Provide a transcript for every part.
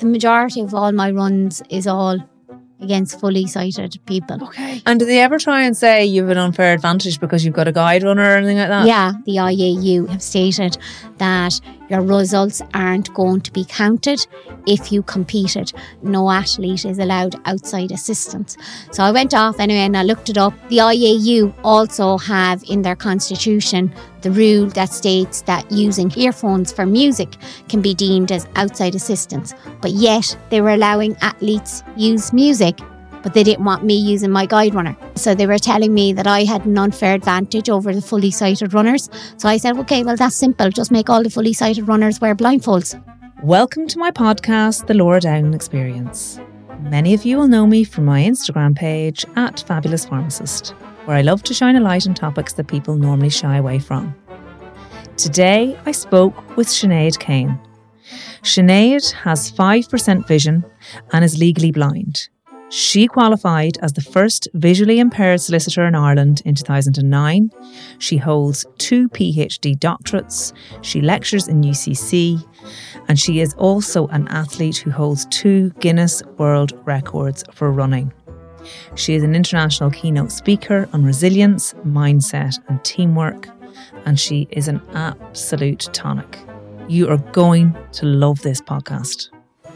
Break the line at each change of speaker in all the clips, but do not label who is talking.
the majority of all my runs is all against fully sighted people.
Okay. And do they ever try and say you have an unfair advantage because you've got a guide runner or anything like that?
Yeah, the IAU have stated that your results aren't going to be counted if you competed. No athlete is allowed outside assistance. So I went off anyway and I looked it up. The IAU also have in their constitution the rule that states that using earphones for music can be deemed as outside assistance. But yet they were allowing athletes use music, but they didn't want me using my guide runner. So they were telling me that I had an unfair advantage over the fully sighted runners. So I said, okay, well, that's simple. Just make all the fully sighted runners wear blindfolds.
Welcome to my podcast, The Laura Downing Experience. Many of you will know me from my Instagram page @FabulousPharmacist, where I love to shine a light on topics that people normally shy away from. Today, I spoke with Sinead Kane. Sinead has 5% vision and is legally blind. She qualified as the first visually impaired solicitor in Ireland in 2009. She holds 2 PhD doctorates. She lectures in UCC. And she is also an athlete who holds 2 Guinness World Records for running. She is an international keynote speaker on resilience, mindset and teamwork. And she is an absolute tonic. You are going to love this podcast.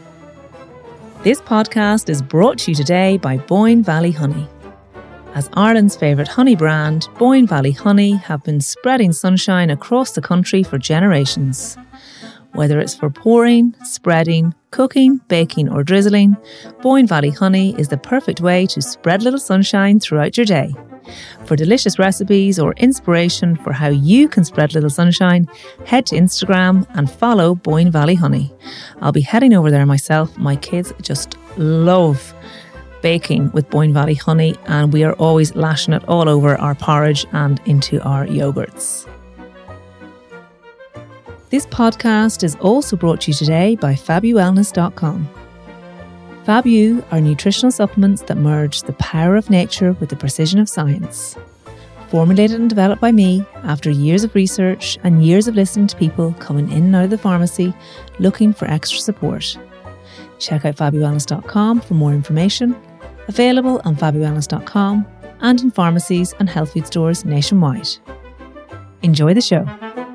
This podcast is brought to you today by Boyne Valley Honey. As Ireland's favourite honey brand, Boyne Valley Honey have been spreading sunshine across the country for generations. Whether it's for pouring, spreading, cooking, baking or drizzling, Boyne Valley Honey is the perfect way to spread a little sunshine throughout your day. For delicious recipes or inspiration for how you can spread a little sunshine, head to Instagram and follow Boyne Valley Honey. I'll be heading over there myself. My kids just love baking with Boyne Valley Honey and we are always lashing it all over our porridge and into our yogurts. This podcast is also brought to you today by FabuWellness.com. Fabu are nutritional supplements that merge the power of nature with the precision of science. Formulated and developed by me after years of research and years of listening to people coming in and out of the pharmacy looking for extra support. Check out FabuWellness.com for more information. Available on FabuWellness.com and in pharmacies and health food stores nationwide. Enjoy the show.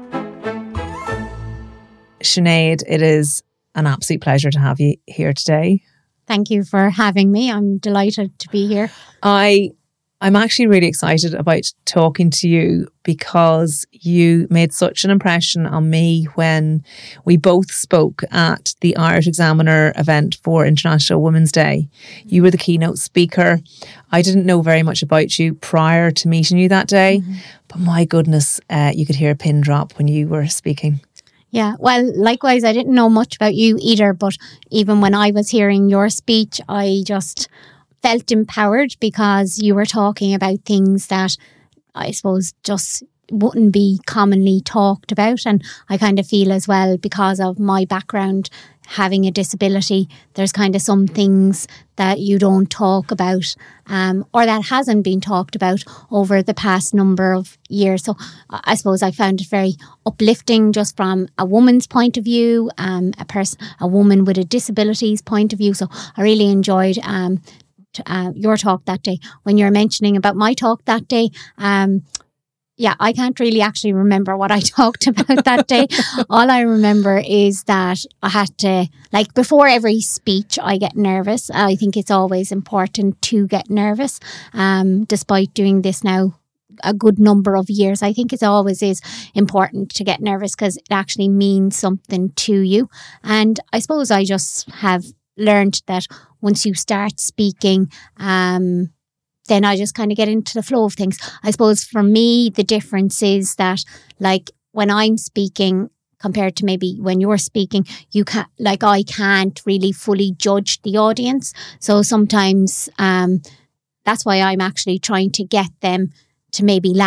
Sinead, it is an absolute pleasure to have you here today.
Thank you for having me. I'm delighted to be here.
I'm actually really excited about talking to you because you made such an impression on me when we both spoke at the Irish Examiner event for International Women's Day. You were the keynote speaker. I didn't know very much about you prior to meeting you that day, but my goodness, you could hear a pin drop when you were speaking.
Yeah, well, likewise, I didn't know much about you either, but even when I was hearing your speech, I just felt empowered because you were talking about things that I suppose just wouldn't be commonly talked about. And I kind of feel as well, because of my background, having a disability, there's kind of some things that you don't talk about or that hasn't been talked about over the past number of years. So I suppose I found it very uplifting just from a woman's point of view, a woman with a disability's point of view. So I really enjoyed your talk that day. When you're mentioning about my talk that day, yeah, I can't really actually remember what I talked about that day. All I remember is that I had to, like, before every speech, I get nervous. I think it's always important to get nervous, despite doing this now a good number of years. I think it always is important to get nervous because it actually means something to you. And I suppose I just have learned that once you start speaking, then I just kind of get into the flow of things. I suppose for me, the difference is that, like, when I'm speaking compared to maybe when you're speaking, I can't really fully judge the audience. So sometimes that's why I'm actually trying to get them to maybe laugh,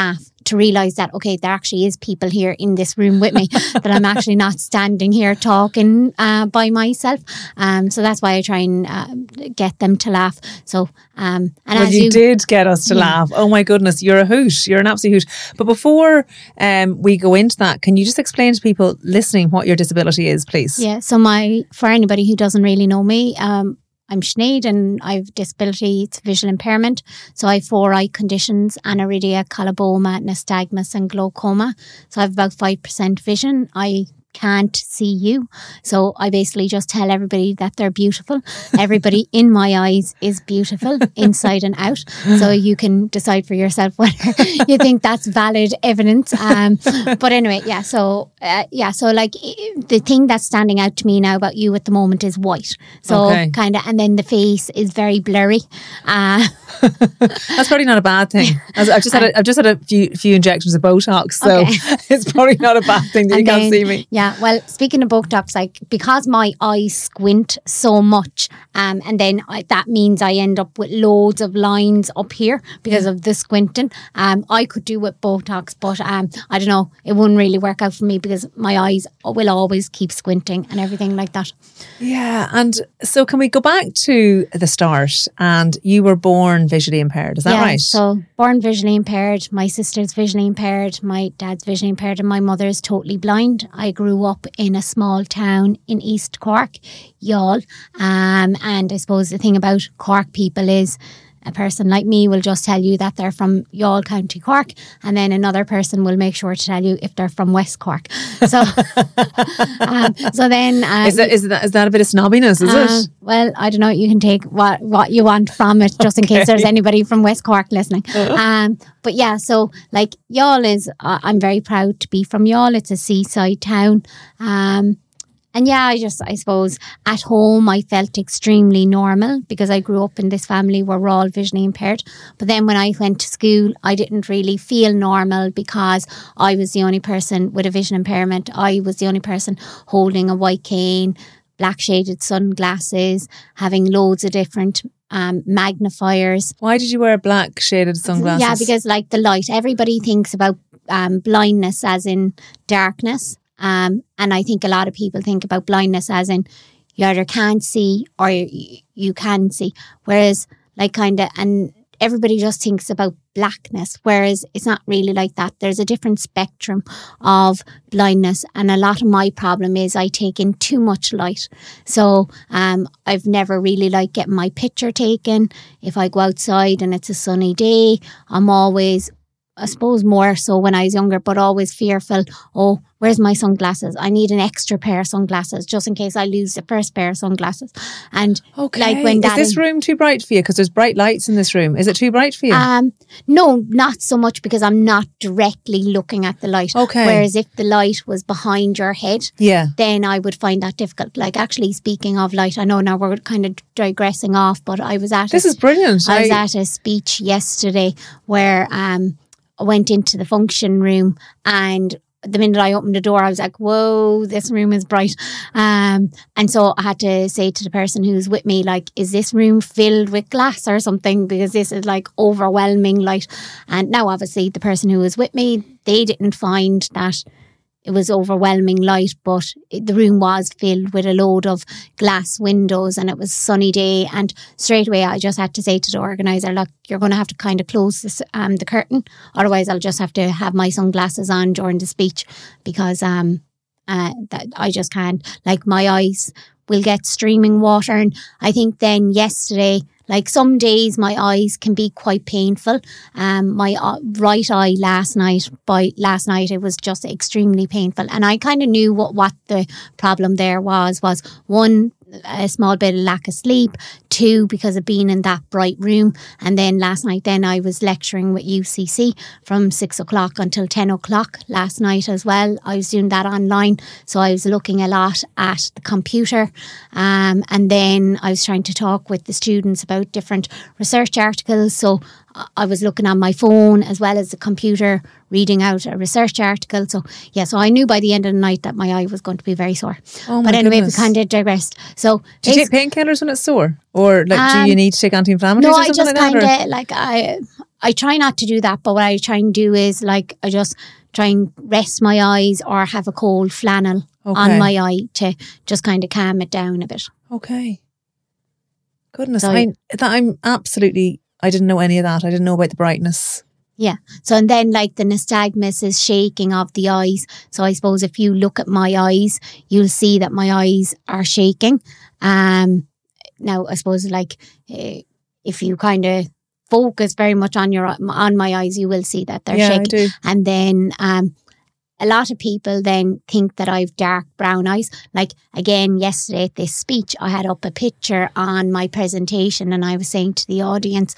to realise that, okay, there actually is people here in this room with me, that I'm actually not standing here talking by myself. So that's why I try and get them to laugh. So, and
well,
as
you did get us to laugh. Oh my goodness, you're a hoot. You're an absolute hoot. But before we go into that, can you just explain to people listening what your disability is, please?
Yeah, so for anybody who doesn't really know me, I'm Sinead and I have disability, it's visual impairment. So I have 4 eye conditions: aniridia, coloboma, nystagmus and glaucoma. So I have about 5% vision. I can't see you. So I basically just tell everybody that they're beautiful. Everybody in my eyes is beautiful inside and out. So you can decide for yourself whether you think that's valid evidence. But anyway, yeah. So like the thing that's standing out to me now about you at the moment is white. So kind of, and then the face is very blurry.
That's probably not a bad thing. I've just had a few injections of Botox, so it's probably not a bad thing that you can't see me.
Yeah, well, speaking of Botox, like because my eyes squint so much, and then that means I end up with loads of lines up here because of the squinting. I could do with Botox, but I don't know, it wouldn't really work out for me because my eyes will always keep squinting and everything like that.
Yeah, and so can we go back to the start? And you were born visually impaired, is that right?
So born visually impaired, my sister's visually impaired, my dad's visually impaired, and my mother's totally blind. I grew up in a small town in East Cork, Youghal, and I suppose the thing about Cork people is a person like me will just tell you that they're from Youghal, County Cork, and then another person will make sure to tell you if they're from West Cork. So, so then
is that a bit of snobbiness? Is it?
Well, I don't know. You can take what you want from it, just in case there's anybody from West Cork listening. But yeah, so like Youghal is, I'm very proud to be from Youghal. It's a seaside town. And yeah, I suppose at home I felt extremely normal because I grew up in this family where we're all visually impaired. But then when I went to school, I didn't really feel normal because I was the only person with a vision impairment. I was the only person holding a white cane, black shaded sunglasses, having loads of different magnifiers.
Why did you wear black shaded sunglasses?
Yeah, because like the light, everybody thinks about blindness as in darkness. And I think a lot of people think about blindness as in you either can't see or you can see. Whereas like kind of, and everybody just thinks about blackness, whereas it's not really like that. There's a different spectrum of blindness. And a lot of my problem is I take in too much light. So I've never really liked getting my picture taken. If I go outside and it's a sunny day, I'm always, I suppose more so when I was younger, but always fearful. Oh, where's my sunglasses? I need an extra pair of sunglasses just in case I lose the first pair of sunglasses. And like when
is this room too bright for you? Because there's bright lights in this room. Is it too bright for you?
No, not so much because I'm not directly looking at the light.
Okay.
Whereas if the light was behind your head, then I would find that difficult. Like actually, speaking of light, I know now we're kind of digressing off, but I was at
this is brilliant.
I was at a speech yesterday where I went into the function room, and the minute I opened the door, I was like, whoa, this room is bright. And so I had to say to the person who's with me, like, is this room filled with glass or something? Because this is like overwhelming light. And now obviously the person who was with me, they didn't find that it was overwhelming light, but the room was filled with a load of glass windows and it was a sunny day. And straight away, I just had to say to the organiser, look, you're going to have to kind of close this, the curtain. Otherwise, I'll just have to have my sunglasses on during the speech because that I just can't. Like my eyes will get streaming water. And I think then yesterday, like some days my eyes can be quite painful. My right eye last night it was just extremely painful. And I kind of knew what the problem there was one, a small bit of lack of sleep, 2, because of being in that bright room. And then last night then I was lecturing with UCC from 6 o'clock until 10 o'clock last night as well. I was doing that online. So I was looking a lot at the computer. And then I was trying to talk with the students about different research articles. So I was looking on my phone as well as the computer, reading out a research article. So I knew by the end of the night that my eye was going to be very sore.
Oh my
But anyway,
goodness.
we kind of digressed. So
do you take painkillers when it's sore? Or like do you need to take anti-inflammatories
no,
or
I
something
just
like that?
kind of I try not to do that, but what I try and do is like I just try and rest my eyes or have a cold flannel on my eye to just kind of calm it down a bit.
Okay. Goodness,
So,
I'm absolutely, I didn't know any of that. I didn't know about the brightness.
yeah. So, and then like the nystagmus is shaking of the eyes. So I suppose if you look at my eyes, you'll see that my eyes are shaking. Now, I suppose like if you kind of focus very much on my eyes, you will see that they're shaking.
I do.
And then a lot of people then think that I've dark brown eyes. Like again, yesterday at this speech, I had up a picture on my presentation and I was saying to the audience,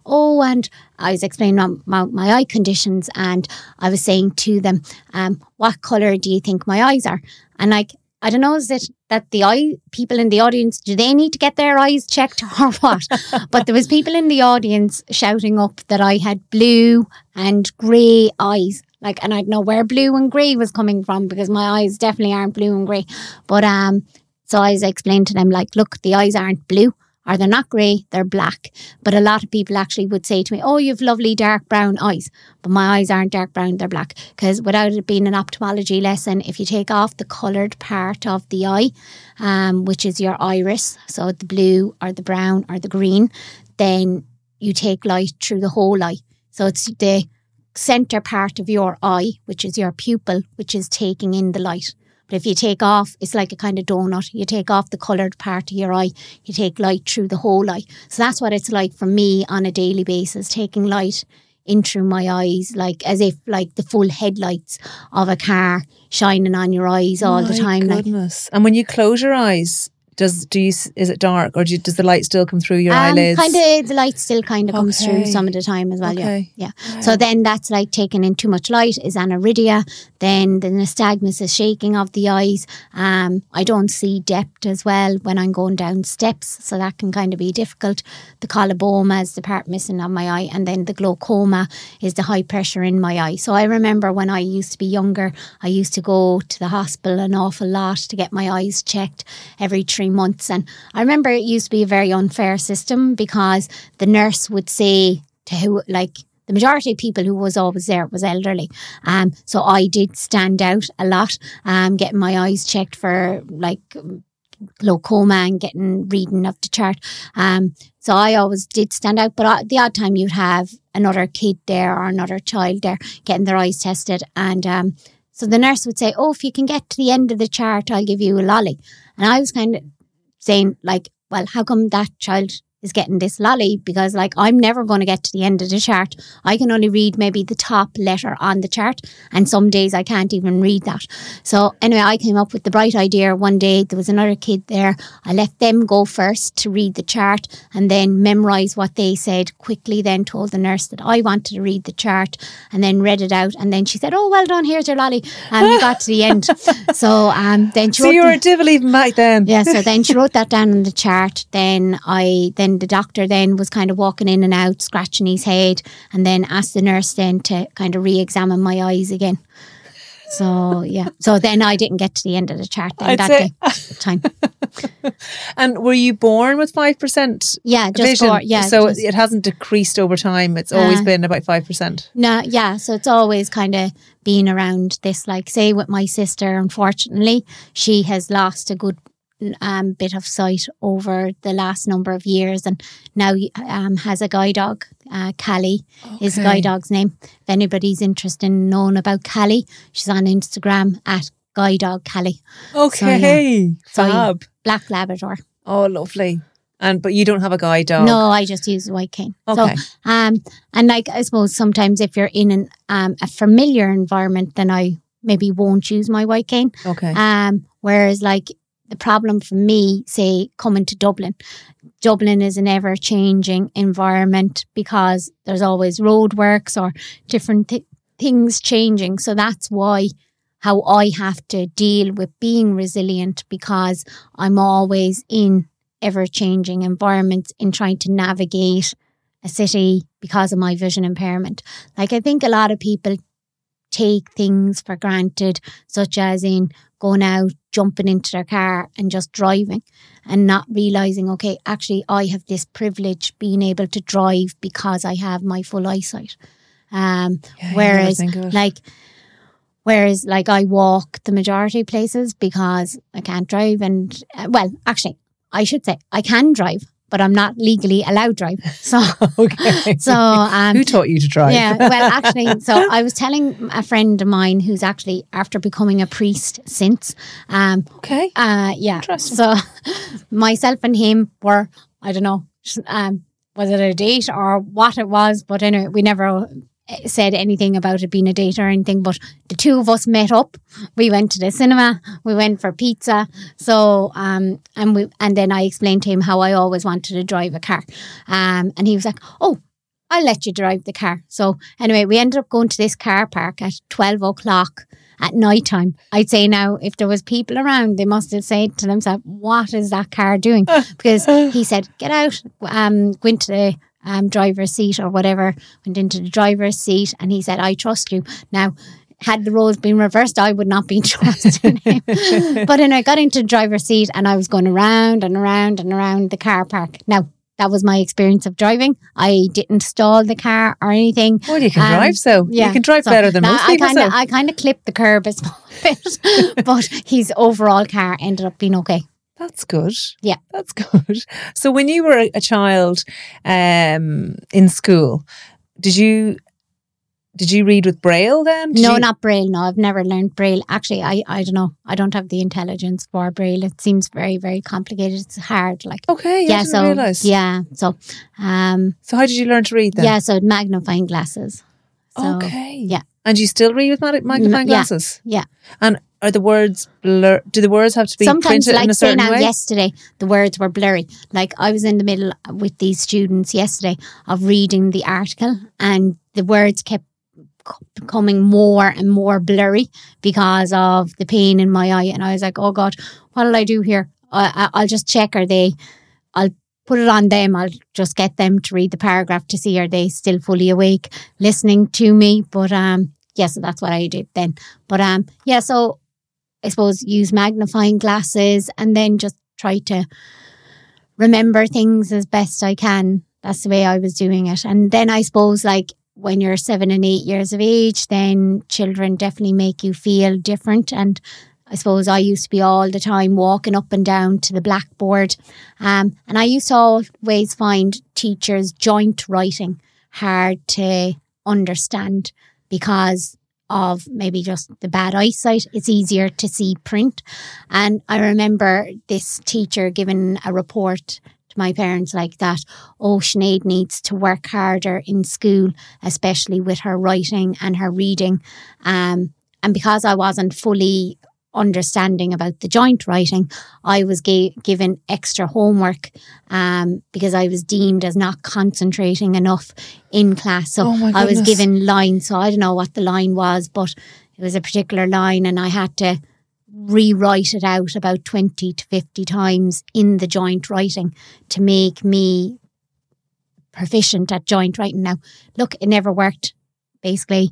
and I was explaining about my eye conditions, and I was saying to them, what colour do you think my eyes are? And like, I don't know, is it that the people in the audience, do they need to get their eyes checked or what? But there was people in the audience shouting up that I had blue and grey eyes. Like, and I don't know where blue and grey was coming from because my eyes definitely aren't blue and grey. But so I was explaining to them, like, look, the eyes aren't blue, or they're not grey, they're black. But a lot of people actually would say to me, oh, you've lovely dark brown eyes. But my eyes aren't dark brown, they're black. Because without it being an ophthalmology lesson, if you take off the coloured part of the eye, which is your iris, so the blue or the brown or the green, then you take light through the whole eye. So it's the centre part of your eye, which is your pupil, which is taking in the light. But if you take off, it's like a kind of donut. You take off the coloured part of your eye, you take light through the whole eye. So that's what it's like for me on a daily basis, taking light in through my eyes, like as if like the full headlights of a car shining on your eyes all the time.
My goodness. And when you close your eyes, is it dark, or does the light still come through your eyelids?
Kind of, the light still kind of comes through some of the time as well.
Okay.
Yeah. Wow. So then that's like taking in too much light is aniridia. Then the nystagmus is shaking of the eyes. I don't see depth as well when I'm going down steps, so that can kind of be difficult. The coloboma is the part missing on my eye, and then the glaucoma is the high pressure in my eye. So I remember when I used to be younger, I used to go to the hospital an awful lot to get my eyes checked every 3 months. And I remember it used to be a very unfair system because the nurse would say to who, like, the majority of people who was always there was elderly. So I did stand out a lot, getting my eyes checked for like glaucoma and getting reading of the chart. So I always did stand out, but the odd time you'd have another kid there or another child there getting their eyes tested. And so the nurse would say, if you can get to the end of the chart, I'll give you a lolly. And I was kind of saying, like, well, how come that child is getting this lolly? Because, like, I'm never going to get to the end of the chart. I can only read maybe the top letter on the chart, and some days I can't even read that. So anyway, I came up with the bright idea one day. There was another kid there. I let them go first to read the chart and then memorise what they said. Quickly then told the nurse that I wanted to read the chart and then read it out. And then she said, oh, well done, here's your lolly. And we got to the end. So then she wrote...
So you were a devil even back then.
Yeah, so then she wrote that down on the chart. Then the doctor then was kind of walking in and out, scratching his head, and then asked the nurse then to kind of re-examine my eyes again. So, yeah. So then I didn't get to the end of the chart then time.
And were you born with 5%?
Yeah, just
vision? So it hasn't decreased over time. It's always been about 5%.
No, yeah. So it's always kind of been around this. Like, say with my sister, unfortunately, she has lost a good bit of sight over the last number of years, and now has a guide dog. Callie is the guide dog's name. If anybody's interested in knowing about Callie, she's on Instagram at guide dog Callie.
Okay,
so, yeah.
fab.
Black Labrador.
Oh, lovely. But you don't have a guide dog?
No, I just use a white cane.
Okay.
So, and like, I suppose sometimes if you're in a familiar environment, then I maybe won't use my white cane.
Okay.
Whereas like, the problem for me, say, coming to Dublin. Dublin is an ever-changing environment because there's always roadworks or different things changing. So that's how I have to deal with being resilient, because I'm always in ever-changing environments in trying to navigate a city because of my vision impairment. Like, I think a lot of people take things for granted, such as in going out jumping into their car and just driving and not realising, okay, actually I have this privilege being able to drive because I have my full eyesight. Whereas I walk the majority of places because I can't drive, and actually I should say I can drive, but I'm not legally allowed to drive. So,
okay.
So,
who taught you to drive?
Yeah, well, actually, so I was telling a friend of mine who's actually after becoming a priest since.
Okay.
Yeah.
Interesting.
So, myself and him were, I don't know, was it a date or what it was? But anyway, we never said anything about it being a date or anything, but the two of us met up. We went to the cinema, we went for pizza. So and then I explained to him how I always wanted to drive a car, and he was like, oh, I'll let you drive the car. So anyway, we ended up going to this car park at 12 o'clock at night time. I'd say now if there was people around, they must have said to themselves, what is that car doing? Because he said, get out, go into the driver's seat or whatever. Went into the driver's seat and he said, I trust you. Now, had the roles been reversed, I would not be trusting him. But then I got into the driver's seat and I was going around and around and around the car park. Now, that was my experience of driving. I didn't stall the car or anything.
Well, you can drive, so
yeah.
You can drive better than most people.
I kind of clipped the curb a small bit, but his overall car ended up being okay.
That's good.
Yeah.
That's good. So when you were a child in school, did you read with Braille then?
No, not Braille. No, I've never learned Braille. Actually, I don't know. I don't have the intelligence for Braille. It seems very, very complicated. It's hard.
Okay, I didn't realise.
Yeah. So
how did you learn to read then?
Yeah, so magnifying glasses. So,
okay.
Yeah.
And you still read with magnifying glasses?
Yeah.
And are the words blur? Do the words have to be
sometimes,
printed in a certain way?
Yesterday, the words were blurry. I was in the middle with these students yesterday of reading the article, and the words kept becoming more and more blurry because of the pain in my eye. And I was like, oh God, what will I do here? I'll just check. I'll put it on them. I'll just get them to read the paragraph to see are they still fully awake, listening to me. But so that's what I did then. But so I suppose use magnifying glasses and then just try to remember things as best I can. That's the way I was doing it. And then I suppose when you're 7 and 8 years of age, then children definitely make you feel different. And I suppose I used to be all the time walking up and down to the blackboard. And I used to always find teachers' joint writing hard to understand because of maybe just the bad eyesight. It's easier to see print. And I remember this teacher giving a report to my parents like that. Oh, Sinead needs to work harder in school, especially with her writing and her reading. And because I wasn't fully understanding about the joint writing, I was given extra homework because I was deemed as not concentrating enough in class. So I was given lines. So I don't know what the line was, but it was a particular line and I had to rewrite it out about 20 to 50 times in the joint writing to make me proficient at joint writing. Now, look, it never worked. Basically,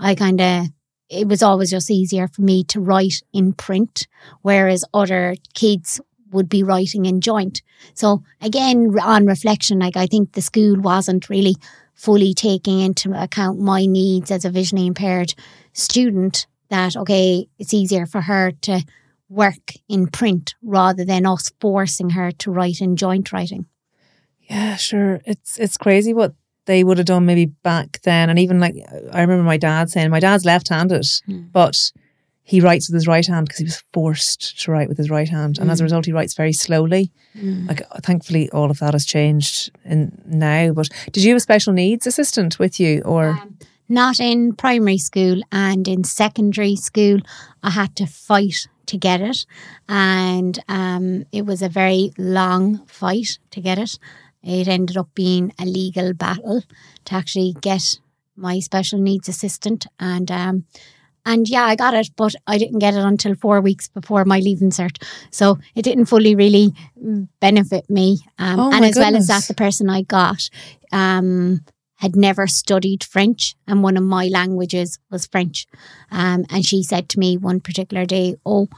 it was always just easier for me to write in print, whereas other kids would be writing in joint. So again, on reflection, I think the school wasn't really fully taking into account my needs as a visually impaired student, that, okay, it's easier for her to work in print rather than us forcing her to write in joint writing.
Yeah, sure. It's crazy what they would have done maybe back then. And even I remember my dad saying, my dad's left-handed, but he writes with his right hand because he was forced to write with his right hand. And as a result, he writes very slowly. Thankfully, all of that has changed now. But did you have a special needs assistant with you or...
Not in primary school, and in secondary school, I had to fight to get it. And it was a very long fight to get it. It ended up being a legal battle to actually get my special needs assistant. And I got it, but I didn't get it until 4 weeks before my leaving cert. So it didn't fully really benefit me. And as well as that, the person I got had never studied French, and one of my languages was French. And she said to me one particular day, oh,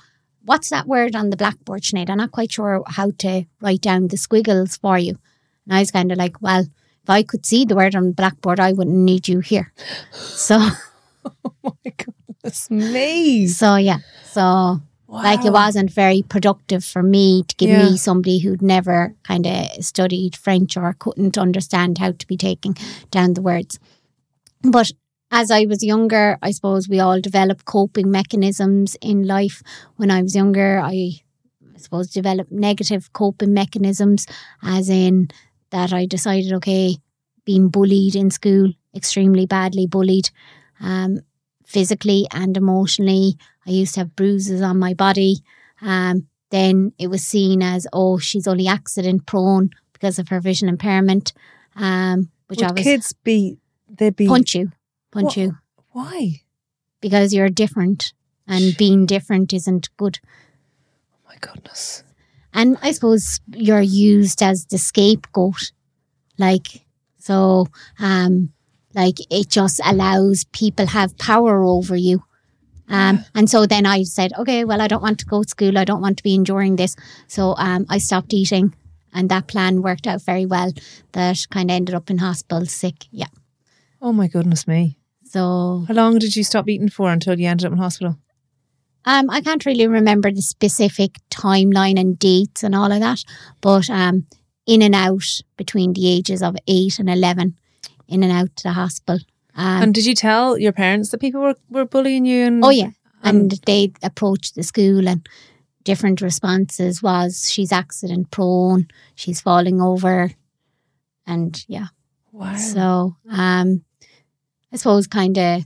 what's that word on the blackboard, Sinead? I'm not quite sure how to write down the squiggles for you. And I was kind of like, well, if I could see the word on the blackboard, I wouldn't need you here. So,
Oh my goodness me.
so yeah. So, like, it
Wow.
wasn't very productive for me to give
Yeah.
me somebody who'd never kind of studied French or couldn't understand how to be taking down the words. But as I was younger, I suppose we all develop coping mechanisms in life. When I was younger, I suppose developed negative coping mechanisms, as in that I decided, okay, being bullied in school, extremely badly bullied, physically and emotionally. I used to have bruises on my body. Then it was seen as, oh, she's only accident prone because of her vision impairment. Which I
Would
was
kids be, they'd be...
punch you.
Why?
Because you're different, and being different isn't good.
Oh my goodness.
And I suppose you're used as the scapegoat. Like, so, like it just allows people have power over you. And so then I said, okay, well, I don't want to go to school. I don't want to be enduring this. So I stopped eating, and that plan worked out very well. That kind of ended up in hospital sick. Yeah.
Oh my goodness me.
So
How long did you stop eating for until you ended up in hospital?
I can't really remember the specific timeline and dates and all of that, but in and out between the ages of 8 and 11, in and out to the hospital.
And did you tell your parents that people were bullying you? And,
Oh yeah, and they approached the school, and different responses was, she's accident prone, she's falling over, and yeah.
Wow.
So I suppose kind of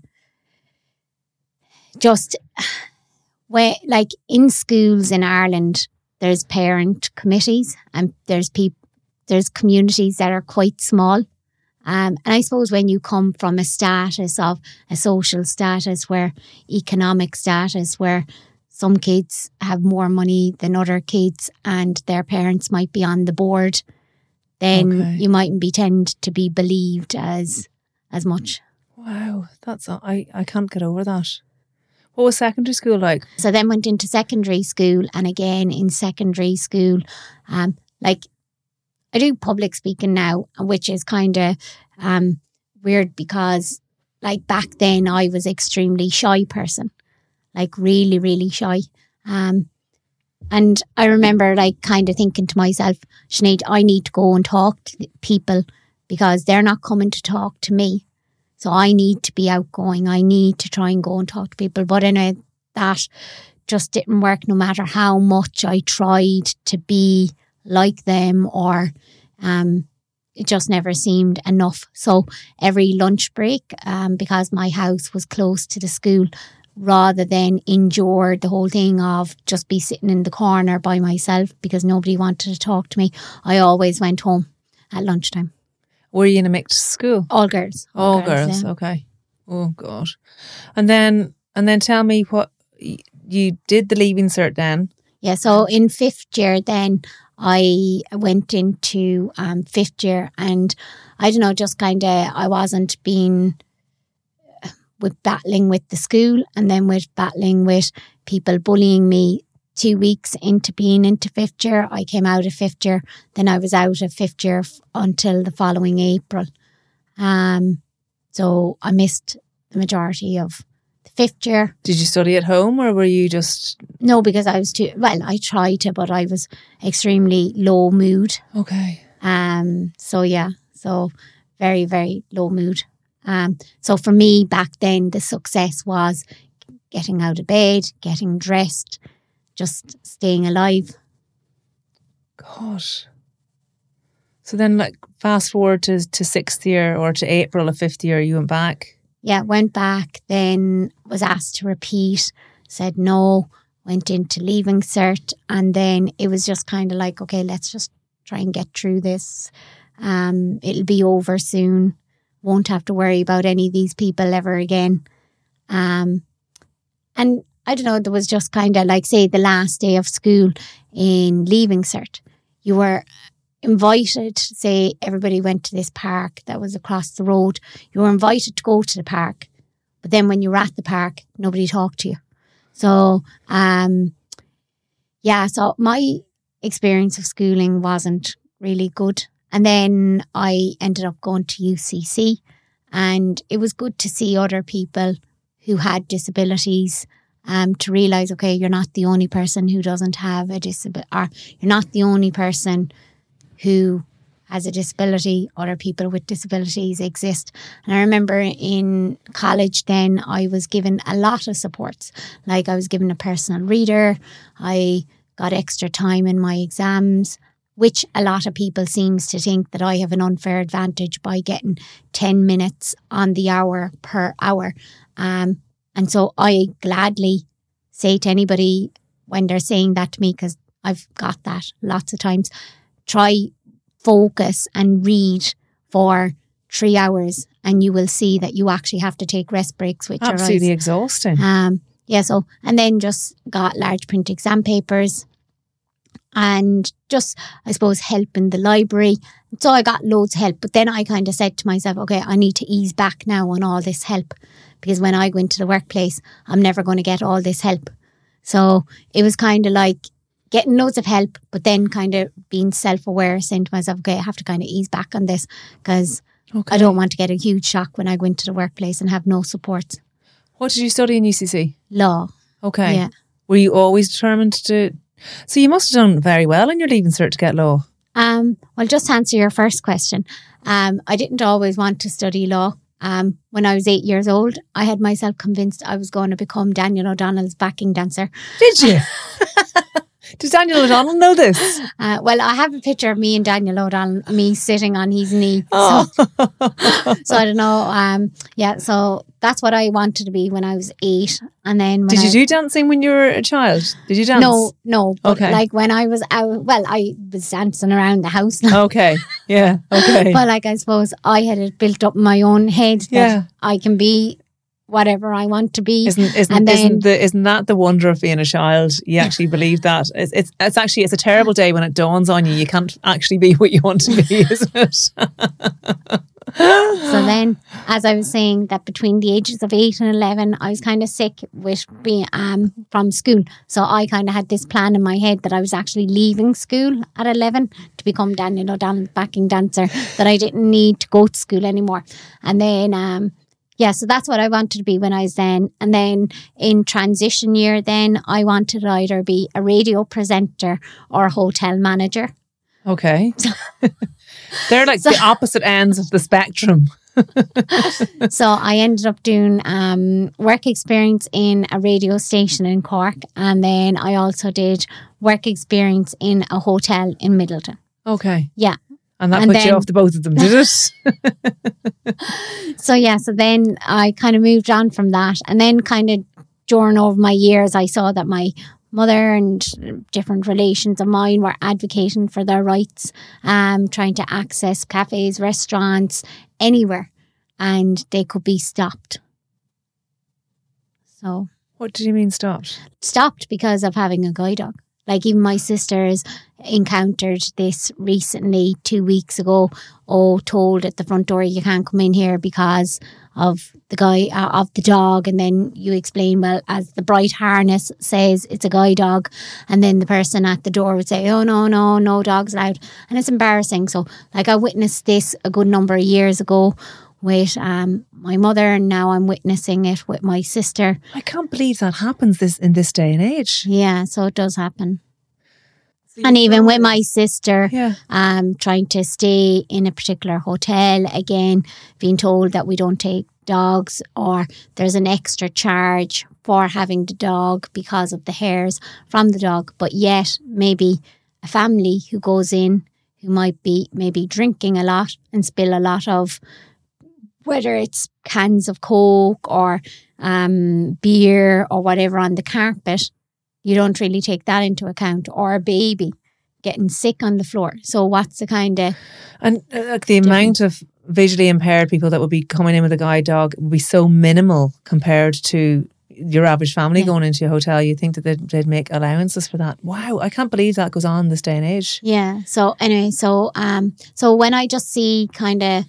just where, like in schools in Ireland, there's parent committees, and there's communities that are quite small. And I suppose when you come from a status of a social status, where economic status, where some kids have more money than other kids and their parents might be on the board, then
Okay.
you mightn't be tend to be believed as much.
Wow. That's I can't get over that. What was secondary school like?
So then went into secondary school, and again in secondary school, like I do public speaking now, which is kind of weird because like back then I was extremely shy person, like really, really shy. And I remember like kind of thinking to myself, Sinead, I need to go and talk to people because they're not coming to talk to me. So I need to be outgoing. I need to try and go and talk to people. But anyway, that just didn't work no matter how much I tried to be like them, or it just never seemed enough. So every lunch break, because my house was close to the school, rather than endure the whole thing of just be sitting in the corner by myself because nobody wanted to talk to me, I always went home at lunchtime.
Were you in a mixed school?
All girls.
All girls.
yeah.
Okay. Oh God. And then tell me what you did the Leaving Cert then.
Yeah, so in fifth year then I went into fifth year, and I don't know, just kind of I wasn't being with battling with the school, and then with battling with people bullying me. 2 weeks into being into fifth year, I came out of fifth year. Then I was out of fifth year until the following April. So I missed the majority of the fifth year.
Did you study at home, or were you just...
No, because I was I tried to, but I was extremely low mood.
Okay.
So yeah, so very, very low mood. So for me back then, the success was getting out of bed, getting dressed, just staying alive.
Gosh. So then, like, fast forward to sixth year, or to April of fifth year, you went back.
Yeah, went back, then was asked to repeat, said no, went into Leaving Cert, and then it was just kind of like, okay, let's just try and get through this. It'll be over soon. Won't have to worry about any of these people ever again. And I don't know, there was just kind of like, say, the last day of school in Leaving Cert, you were invited, say everybody went to this park that was across the road, you were invited to go to the park, but then when you were at the park, nobody talked to you. So Yeah, so my experience of schooling wasn't really good. And then I ended up going to UCC, and it was good to see other people who had disabilities, to realise, okay, you're not the only person who doesn't have a disability, or you're not the only person who has a disability. Other people with disabilities exist. And I remember in college then I was given a lot of supports. Like I was given a personal reader, I got extra time in my exams, which a lot of people seems to think that I have an unfair advantage by getting 10 minutes on the hour per hour. And so I gladly say to anybody when they're saying that to me, because I've got that lots of times, try focus and read for 3 hours and you will see that you actually have to take rest breaks, which
absolutely exhausting.
So, and then just got large print exam papers and just, I suppose, help in the library. So I got loads of help, but then I kind of said to myself, okay, I need to ease back now on all this help, because when I go into the workplace, I'm never going to get all this help. So it was kind of like getting loads of help, but then kind of being self-aware, saying to myself, okay, I have to kind of ease back on this, because I don't want to get a huge shock when I go into the workplace and have no support.
What did you study in UCC?
Law.
Okay.
Yeah.
Were you always determined to... So you must have done very well in your Leaving Cert to get law.
Well, just to answer your first question, I didn't always want to study law. When I was 8 years old, I had myself convinced I was going to become Daniel O'Donnell's backing dancer.
Did you? Does Daniel O'Donnell know this?
Well, I have a picture of me and Daniel O'Donnell, me sitting on his knee.
Oh.
So I don't know. So that's what I wanted to be when I was 8. And then
did you do dancing when you were a child? Did you dance?
No. But
okay.
Like when I was out, well, I was dancing around the house.
Okay. Yeah. Okay.
But like I suppose I had it built up in my own head that I can be whatever I want to be.
Isn't that the wonder of being a child? You actually believe that. It's a terrible day when it dawns on you. You can't actually be what you want to be, isn't it?
So then, as I was saying, that between the ages of 8 and 11, I was kind of sick with being from school. So I kind of had this plan in my head that I was actually leaving school at 11 to become Daniel O'Donnell's backing dancer, that I didn't need to go to school anymore. And then so that's what I wanted to be when I was then. And then in transition year, then I wanted to either be a radio presenter or a hotel manager.
Okay. They're like the opposite ends of the spectrum.
So I ended up doing work experience in a radio station in Cork. And then I also did work experience in a hotel in Middleton.
Okay.
Yeah.
And that put you off the both of them, did it?
So then I kind of moved on from that. And then kind of during over my years, I saw that my mother and different relations of mine were advocating for their rights, trying to access cafes, restaurants, anywhere, and they could be stopped. So...
What did you mean stopped?
Stopped because of having a guide dog. Like even my sisters encountered this recently 2 weeks ago. Told at the front door, you can't come in here because of the guy of the dog. And then you explain, well, as the bright harness says, it's a guide dog. And then the person at the door would say, oh, no dogs allowed. And it's embarrassing. So like I witnessed this a good number of years ago with my mother, and now I'm witnessing it with my sister.
I can't believe that happens in this day and age.
Yeah, so it does happen. And even with my sister, trying to stay in a particular hotel, again, being told that we don't take dogs, or there's an extra charge for having the dog because of the hairs from the dog. But yet, maybe a family who goes in, who might be maybe drinking a lot and spill a lot of, whether it's cans of Coke or beer or whatever on the carpet, you don't really take that into account. Or a baby getting sick on the floor. So what's the kind of...
And the amount of visually impaired people that would be coming in with a guide dog would be so minimal compared to your average family going into a hotel. You think that they'd make allowances for that. Wow, I can't believe that goes on this day and age.
Yeah. So anyway, so when I just see kind of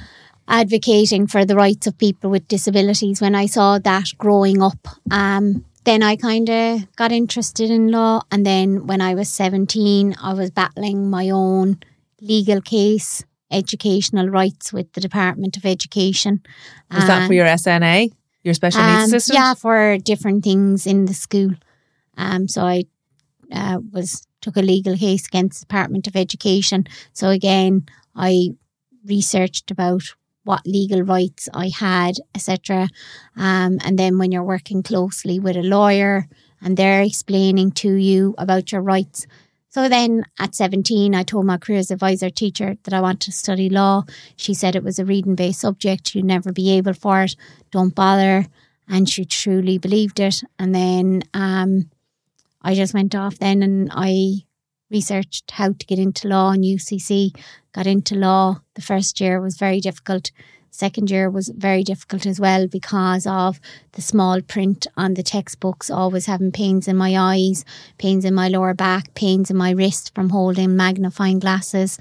advocating for the rights of people with disabilities, when I saw that growing up, then I kind of got interested in law. And then when I was 17, I was battling my own legal case, educational rights with the Department of Education.
Was that for your SNA, your special needs assistant?
Yeah, for different things in the school. So I took a legal case against the Department of Education. So again, I researched about what legal rights I had, etc. And then when you're working closely with a lawyer and they're explaining to you about your rights. So then at 17, I told my careers advisor teacher that I wanted to study law. She said it was a reading-based subject. You'd never be able for it. Don't bother. And she truly believed it. And then I just went off then and I researched how to get into law in UCC, got into law. The first year was very difficult. Second year was very difficult as well because of the small print on the textbooks, always having pains in my eyes, pains in my lower back, pains in my wrist from holding magnifying glasses,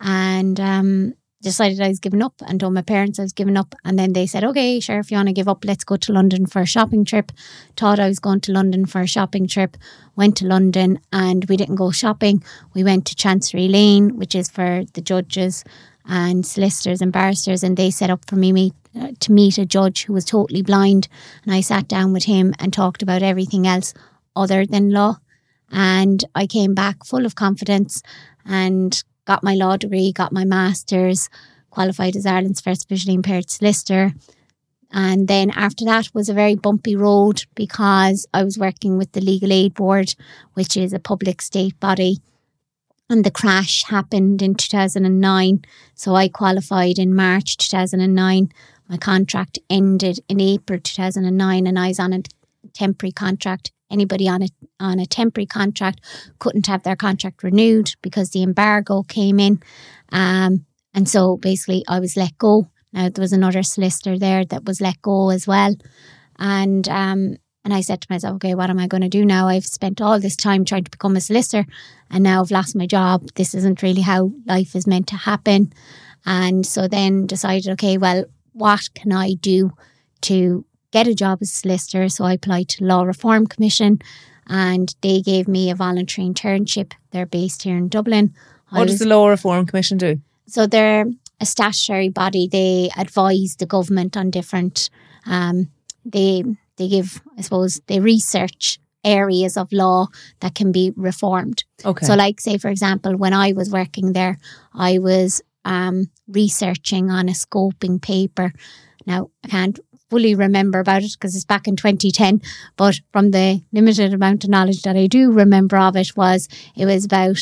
and decided I was giving up and told my parents I was giving up. And then they said, okay, sure, if you want to give up, let's go to London for a shopping trip. Thought I was going to London for a shopping trip, went to London, and we didn't go shopping. We went to Chancery Lane, which is for the judges and solicitors and barristers, and they set up for me to meet a judge who was totally blind. And I sat down with him and talked about everything else other than law. And I came back full of confidence and got my law degree, got my master's, qualified as Ireland's first visually impaired solicitor. And then after that was a very bumpy road because I was working with the Legal Aid Board, which is a public state body. And the crash happened in 2009. So I qualified in March 2009. My contract ended in April 2009 and I was on a temporary contract. Anybody on a temporary contract couldn't have their contract renewed because the embargo came in. And so basically I was let go. Now there was another solicitor there that was let go as well. And I said to myself, okay, what am I going to do now? I've spent all this time trying to become a solicitor and now I've lost my job. This isn't really how life is meant to happen. And so then decided, okay, well, what can I do to get a job as a solicitor? So I applied to Law Reform Commission and they gave me a voluntary internship. They're based here in Dublin.
What does the Law Reform Commission do?
So they're a statutory body. They advise the government on different, they give, I suppose, they research areas of law that can be reformed.
Okay.
So like say, for example, when I was working there, I was researching on a scoping paper. Now, I can't fully remember about it because it's back in 2010, but from the limited amount of knowledge that I do remember of it was about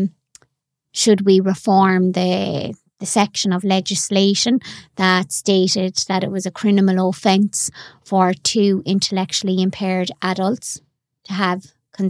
should we reform the section of legislation that stated that it was a criminal offence for two intellectually impaired adults to have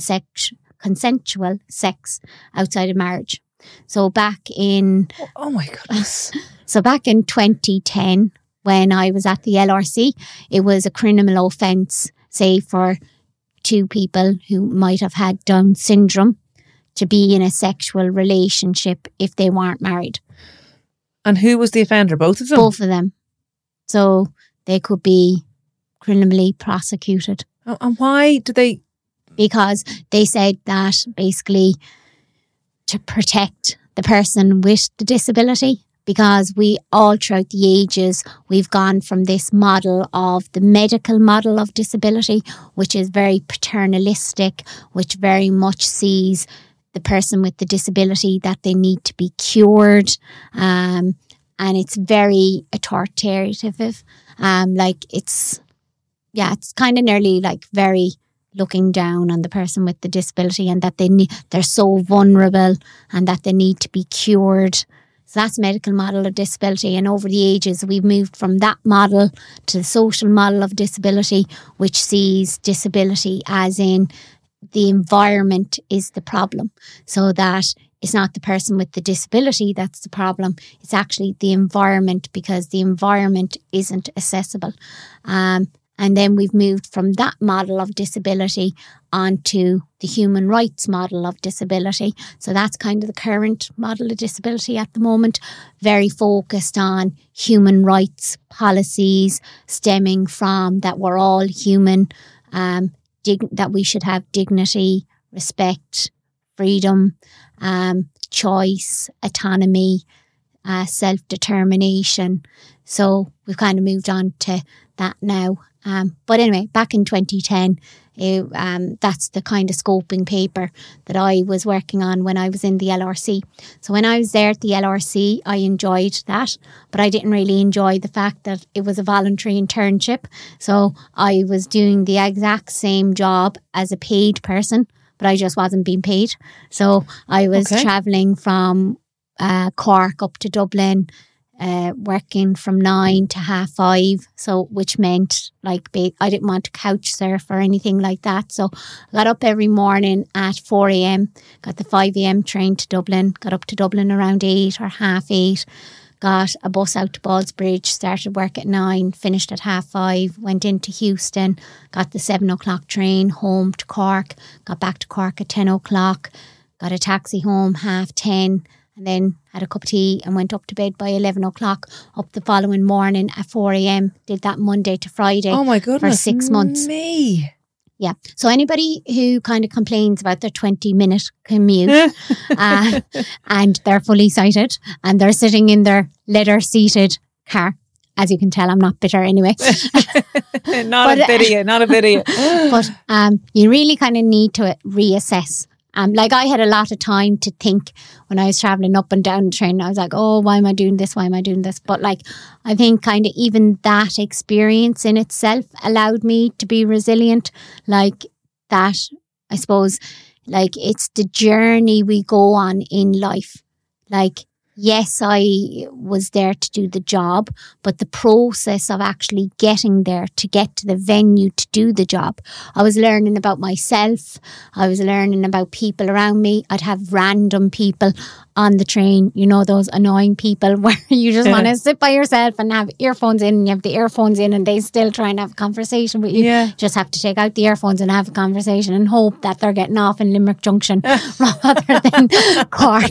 consensual sex outside of marriage. So back in...
Oh my goodness.
So back in 2010, when I was at the LRC, it was a criminal offence, say, for two people who might have had Down syndrome to be in a sexual relationship if they weren't married.
And who was the offender? Both of them?
Both of them. So they could be criminally prosecuted.
Oh, and why did they?
Because they said that basically to protect the person with the disability, because we all throughout the ages, we've gone from this model of the medical model of disability, which is very paternalistic, which very much sees the person with the disability that they need to be cured. And it's very authoritative. It's kind of nearly like very looking down on the person with the disability and that they're so vulnerable and that they need to be cured. So that's medical model of disability. And over the ages, we've moved from that model to the social model of disability, which sees disability as in the environment is the problem. So that it's not the person with the disability that's the problem. It's actually the environment, because the environment isn't accessible. And then we've moved from that model of disability onto the human rights model of disability. So that's kind of the current model of disability at the moment, very focused on human rights policies stemming from that we're all human, that we should have dignity, respect, freedom, choice, autonomy, self-determination. So we've kind of moved on to that now. But anyway, back in 2010, that's the kind of scoping paper that I was working on when I was in the LRC. So when I was there at the LRC, I enjoyed that, but I didn't really enjoy the fact that it was a voluntary internship. So I was doing the exact same job as a paid person, but I just wasn't being paid. So I was travelling from Cork up to Dublin, working from 9 to 5:30, so which meant like I didn't want to couch surf or anything like that. So I got up every morning at 4 a.m, got the 5 a.m. train to Dublin, got up to Dublin around 8 or 8:30, got a bus out to Ballsbridge, started work at 9, finished at 5:30, went into Houston, got the 7 o'clock train home to Cork, got back to Cork at 10 o'clock, got a taxi home 10:30, and then had a cup of tea and went up to bed by 11 o'clock, up the following morning at 4 a.m. Did that Monday to Friday.
Oh my goodness.
For 6 months.
Me.
Yeah. So anybody who kind of complains about their 20-minute commute and they're fully sighted and they're sitting in their leather-seated car, as you can tell, I'm not bitter anyway.
Not a bit of you.
But you really kind of need to reassess. Like I had a lot of time to think when I was traveling up and down the train. I was like, oh, why am I doing this? Why am I doing this? But like, I think kind of even that experience in itself allowed me to be resilient. Like that, I suppose, like it's the journey we go on in life. Like, yes, I was there to do the job, but the process of actually getting there to get to the venue to do the job, I was learning about myself. I was learning about people around me. I'd have random people on the train, you know, those annoying people where you just want to sit by yourself and have earphones in, and you have the earphones in and they still try and have a conversation with you. Yeah. Just have to take out the earphones and have a conversation and hope that they're getting off in Limerick Junction rather than Cork.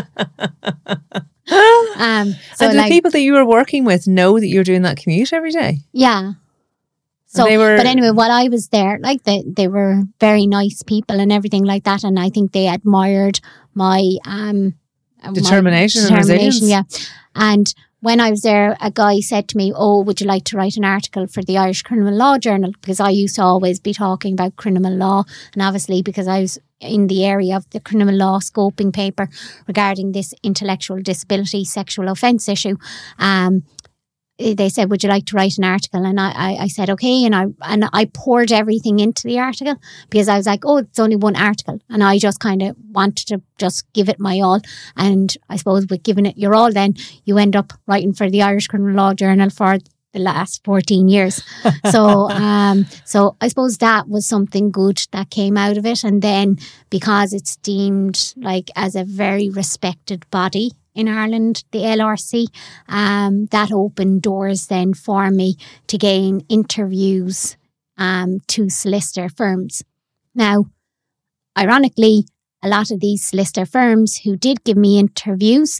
So
and do the people that you were working with know that you're doing that commute every day?
Yeah. So, but anyway, while I was there, like they were very nice people and everything like that, and I think they admired my
determination and resilience.
Yeah. And when I was there, a guy said to me, oh, would you like to write an article for the Irish Criminal Law Journal? Because I used to always be talking about criminal law. And obviously, because I was in the area of the criminal law scoping paper regarding this intellectual disability sexual offence issue, they said, would you like to write an article? And I said, okay. And I poured everything into the article because I was like, oh, it's only one article. And I just kind of wanted to just give it my all. And I suppose with giving it your all, then you end up writing for the Irish Criminal Law Journal for the last 14 years. So I suppose that was something good that came out of it. And then because it's deemed like as a very respected body in Ireland, the LRC, that opened doors then for me to gain interviews to solicitor firms. Now, ironically, a lot of these solicitor firms who did give me interviews,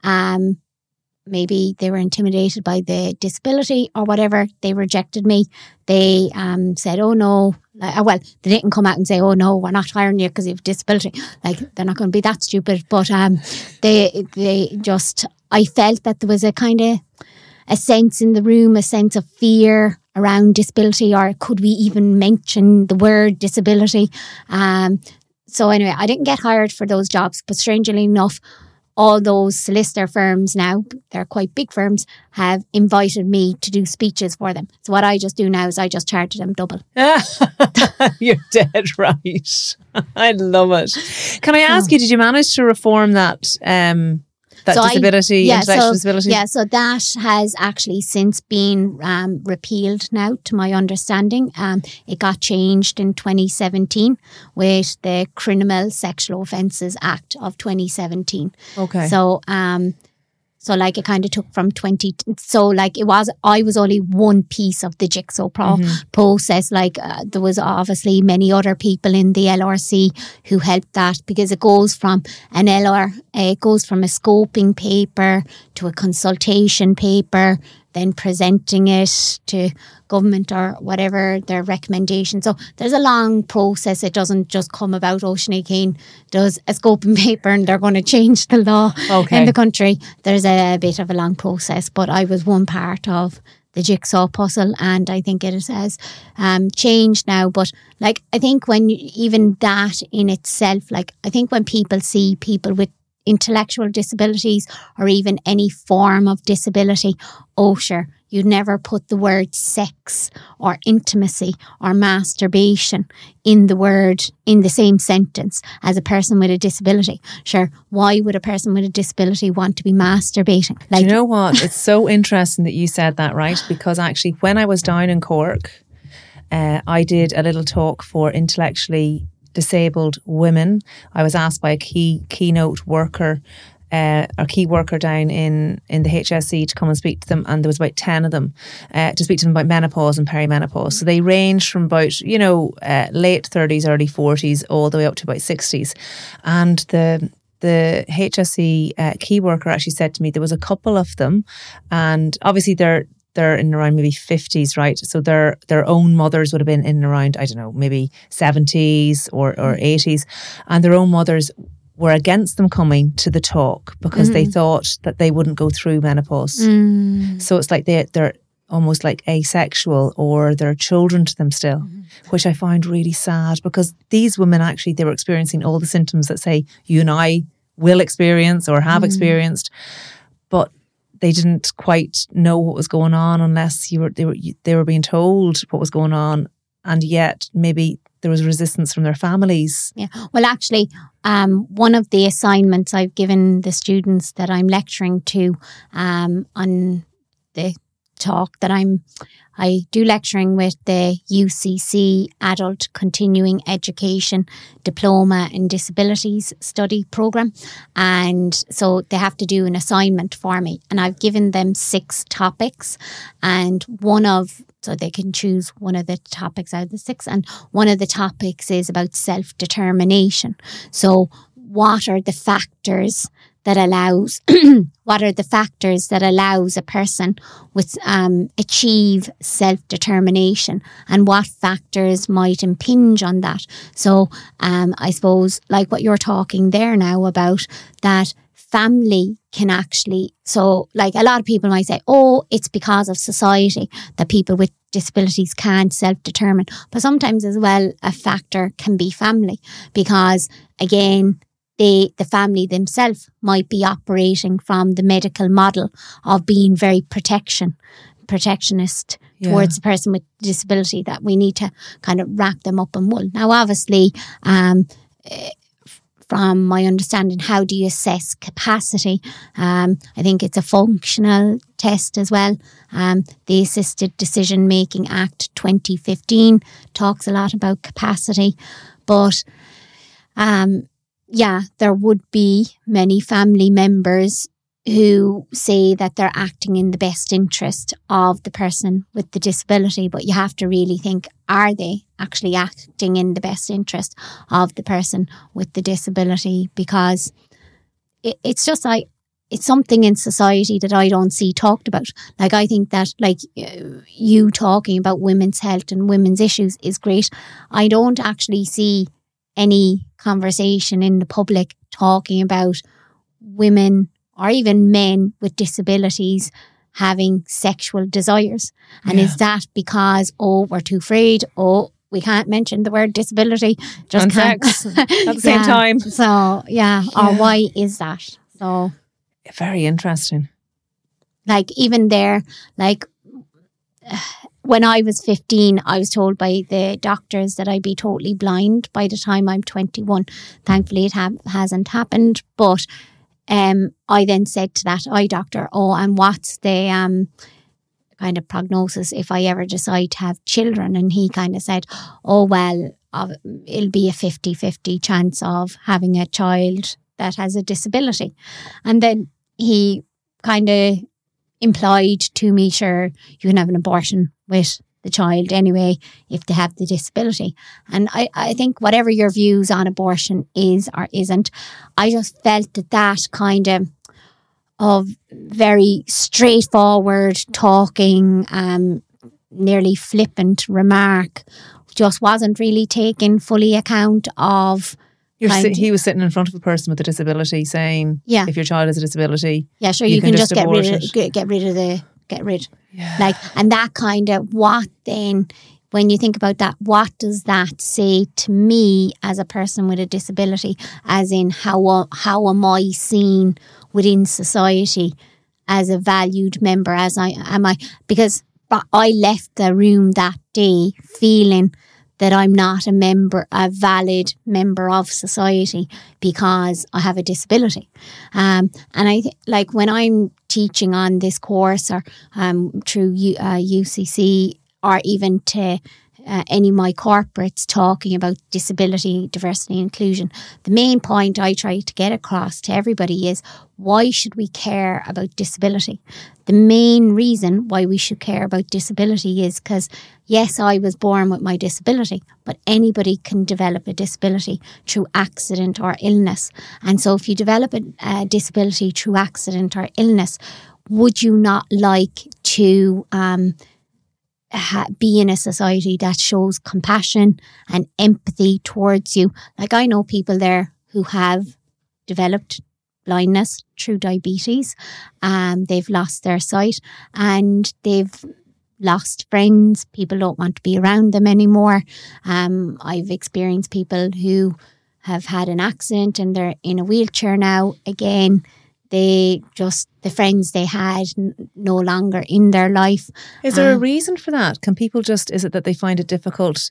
maybe they were intimidated by the disability or whatever, they rejected me. They said, oh no, well, they didn't come out and say, oh no, we're not hiring you because you have a disability. Like, they're not going to be that stupid. But they just, I felt that there was a kind of a sense in the room, a sense of fear around disability, or could we even mention the word disability? So anyway, I didn't get hired for those jobs, but strangely enough, all those solicitor firms now, they're quite big firms, have invited me to do speeches for them. So what I just do now is I just charge them double.
You're dead right. I love it. Can I ask you, did you manage to reform that disability, intellectual disability?
Yeah, so that has actually since been repealed now, to my understanding. It got changed in 2017 with the Criminal Sexual Offences Act of 2017.
Okay.
So like it kind of took from I was only one piece of the jigsaw process. Like there was obviously many other people in the LRC who helped that, because it goes from it goes from a scoping paper to a consultation paper then presenting it to government or whatever their recommendation. So there's a long process. It doesn't just come about, Sinead Keane does a scoping paper and they're going to change the law in the country. There's a bit of a long process, but I was one part of the jigsaw puzzle, and I think it has changed now. But like, I think when even that in itself, like, I think when people see people with intellectual disabilities or even any form of disability, sure, you'd never put the word sex or intimacy or masturbation in the same sentence as a person with a disability. Sure, why would a person with a disability want to be masturbating?
Like, do you know what? It's so interesting that you said that, right? Because actually, when I was down in Cork, I did a little talk for intellectually disabled women. I was asked by a keynote worker, or key worker down in the HSE to come and speak to them, and there was about 10 of them to speak to them about menopause and perimenopause. So they range from about late 30s, early 40s, all the way up to about 60s. And the HSE key worker actually said to me there was a couple of them, and obviously they're in around maybe 50s, right? So their own mothers would have been in around, I don't know, maybe 70s or 80s. And their own mothers were against them coming to the talk because they thought that they wouldn't go through menopause. So it's like they're almost like asexual, or they're children to them still, which I find really sad, because these women actually, they were experiencing all the symptoms that, say, you and I will experience or have experienced, but they didn't quite know what was going on unless they were being told what was going on, and yet maybe there was resistance from their families. Yeah. Well, actually,
one of the assignments I've given the students that I'm lecturing to on the talk that I do lecturing with the UCC Adult Continuing Education Diploma in Disabilities Study Programme, and so they have to do an assignment for me, and I've given them 6 topics, and so they can choose one of the topics out of the 6, and one of the topics is about self-determination. So what are the factors that allows a person with achieve self-determination, and what factors might impinge on that? So I suppose, like what you're talking there now about, that family can actually, so like a lot of people might say, it's because of society that people with disabilities can't self-determine. But sometimes as well, a factor can be family, because again, the family themselves might be operating from the medical model of being very protectionist towards the person with disability, that we need to kind of wrap them up in wool. Now, obviously, from my understanding, how do you assess capacity? I think it's a functional test as well. The Assisted Decision Making Act 2015 talks a lot about capacity, but there would be many family members who say that they're acting in the best interest of the person with the disability, but you have to really think, are they actually acting in the best interest of the person with the disability? Because it's just like, it's something in society that I don't see talked about. Like, I think that, like, you talking about women's health and women's issues is great. I don't actually see any conversation in the public talking about women or even men with disabilities having sexual desires. And is that because, we're too afraid, we can't mention the word disability, just
and
can't.
Sex at the same time.
So, or why is that? So,
very interesting.
Like, even there, like, when I was 15, I was told by the doctors that I'd be totally blind by the time I'm 21. Thankfully, it hasn't happened. But I then said to that eye doctor, and what's the kind of prognosis if I ever decide to have children? And he kind of said, it'll be a 50-50 chance of having a child that has a disability. And then he kind of implied to me, sure, you can have an abortion with the child anyway if they have the disability. And I think whatever your views on abortion is or isn't, I just felt that kind of, of very straightforward talking, nearly flippant remark, just wasn't really taking fully account of.
He was sitting in front of a person with a disability saying,
yeah,
if your child has a disability,
yeah, sure, you can just get rid
rid.
Yeah. Like, and that kind of, what then, when you think about that, what does that say to me as a person with a disability? As in, how am I seen within society as a valued member? Because I left the room that day feeling that I'm not a valid member of society because I have a disability. And like when I'm teaching on this course or through UCC, or even to any of my corporates talking about disability, diversity, inclusion, the main point I try to get across to everybody is, why should we care about disability? The main reason why we should care about disability is because, yes, I was born with my disability, but anybody can develop a disability through accident or illness. And so if you develop a disability through accident or illness, would you not like to be in a society that shows compassion and empathy towards you? Like, I know people there who have developed blindness through diabetes. They've lost their sight and they've lost friends. People don't want to be around them anymore. I've experienced people who have had an accident and they're in a wheelchair now. Again, the friends they had no longer in their life.
Is there a reason for that? Can people is it that they find it difficult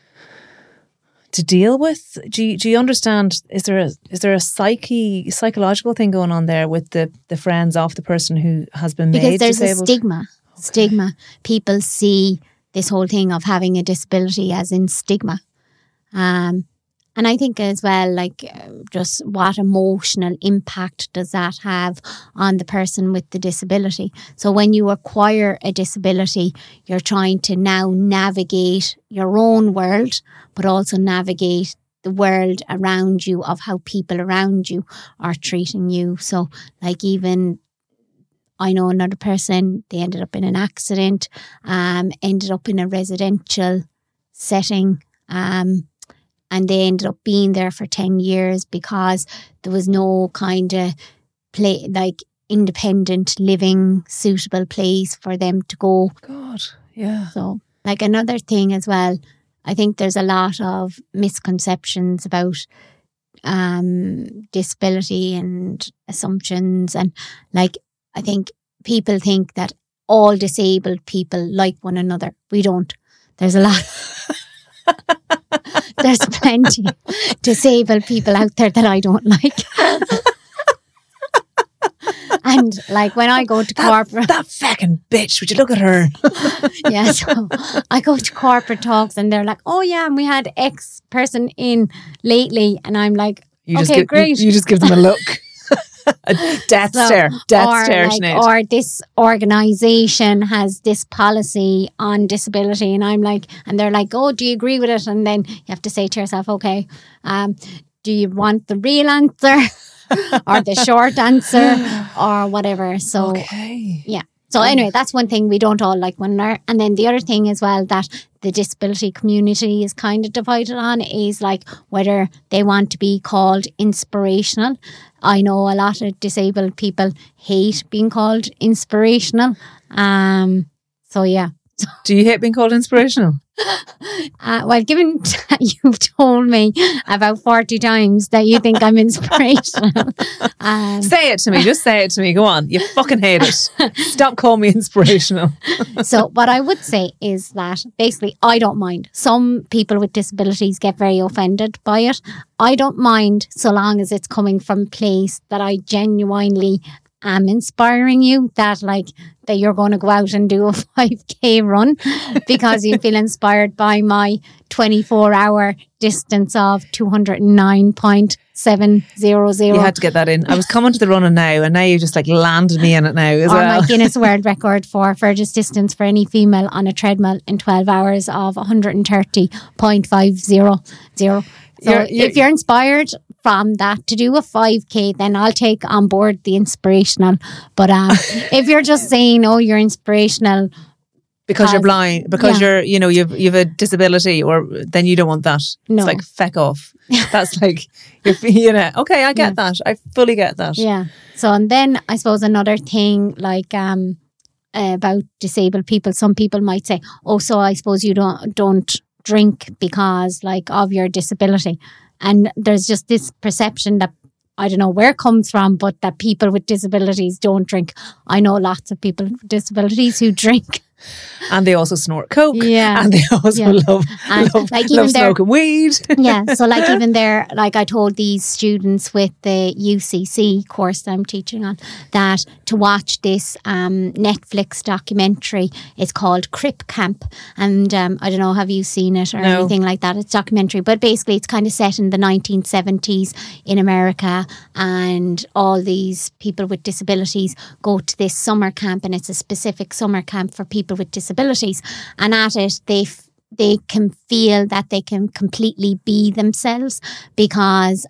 to deal with? Do you understand? Is there a psychological thing going on there with the friends of the person who has been made disabled?
Because there's a stigma. People see this whole thing of having a disability as in stigma. And I think as well, like, just what emotional impact does that have on the person with the disability? So when you acquire a disability, you're trying to now navigate your own world, but also navigate the world around you, of how people around you are treating you. So like, even I know another person, they ended up in an accident, ended up in a residential setting, and they ended up being there for 10 years because there was no kind of independent living suitable place for them to go.
God, yeah.
So, like, another thing as well, I think there's a lot of misconceptions about disability and assumptions. And like, I think people think that all disabled people like one another. We don't. There's a lot. There's plenty disabled people out there that I don't like. And like, when I go to corporate...
That fucking bitch, would you look at her?
Yeah, so I go to corporate talks and they're like, oh yeah, and we had X person in lately. And I'm like, great.
You just give them a look. A death stare. Sinead.
Or this organisation has this policy on disability, and I'm like, and they're like, oh, do you agree with it? And then you have to say to yourself, okay, do you want the real answer or the short answer or whatever? So
okay.
Yeah. So anyway, that's one thing we don't all like one another. And then the other thing as well that the disability community is kind of divided on is like whether they want to be called inspirational. I know a lot of disabled people hate being called inspirational. So yeah.
Do you hate being called inspirational?
Well, given that you've told me about 40 times that you think I'm inspirational.
Say it to me. Just say it to me. Go on. You fucking hate it. Stop calling me inspirational.
So what I would say is that basically I don't mind. Some people with disabilities get very offended by it. I don't mind so long as it's coming from a place that I genuinely am inspiring you, that you're going to go out and do a 5k run because you feel inspired by my 24-hour distance of 209.700.
You had to get that in. I was coming to the running now, and now you just landed me in it now as well.
Or my Guinness World Record for furthest distance for any female on a treadmill in 12 hours of 130.500. So if you're inspired from that to do a 5K, then I'll take on board the inspirational. But if you're just saying, oh, you're inspirational
because you're blind, because you're, you know, you've a disability, or then you don't want that.
No.
It's like, feck off. That's like, you know, okay, I get that. I fully get that.
Yeah. So, and then I suppose another thing like about disabled people, some people might say, oh, so I suppose you don't drink because like of your disability. And there's just this perception that, I don't know where it comes from, but that people with disabilities don't drink. I know lots of people with disabilities who drink.
And they also snort coke.
Yeah.
And they also love smoking weed.
Yeah. So like even there, like I told these students with the UCC course I'm teaching on, that to watch this Netflix documentary. It's called Crip Camp. And I don't know, have you seen it or anything like that? It's a documentary. But basically it's kind of set in the 1970s in America, and all these people with disabilities go to this summer camp, and it's a specific summer camp for people with disabilities, and at it they can feel that they can completely be themselves because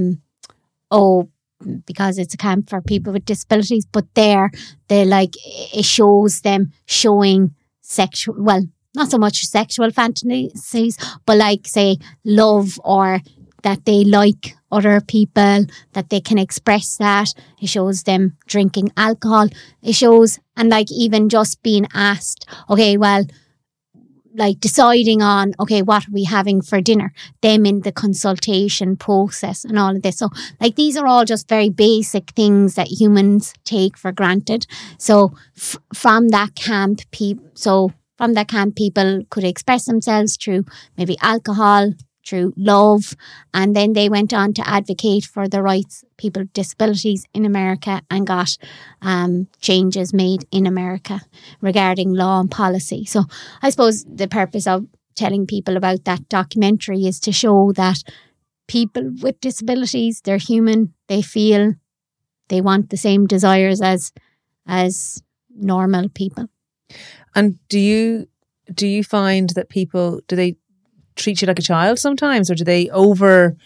because it's a camp for people with disabilities. But they're like, it shows them showing sexual, well, not so much sexual fantasies, but like say love, or that they like other people, that they can express that. It shows them drinking alcohol. It shows, and like even just being asked, okay, well, like deciding on, okay, what are we having for dinner? Them in the consultation process and all of this. So like these are all just very basic things that humans take for granted. So from that camp, people could express themselves through maybe alcohol, through love, and then they went on to advocate for the rights of people with disabilities in America, and got changes made in America regarding law and policy. So I suppose the purpose of telling people about that documentary is to show that people with disabilities, they're human, they feel, they want the same desires as normal people.
And do you find that people, do they treat you like a child sometimes, or do they over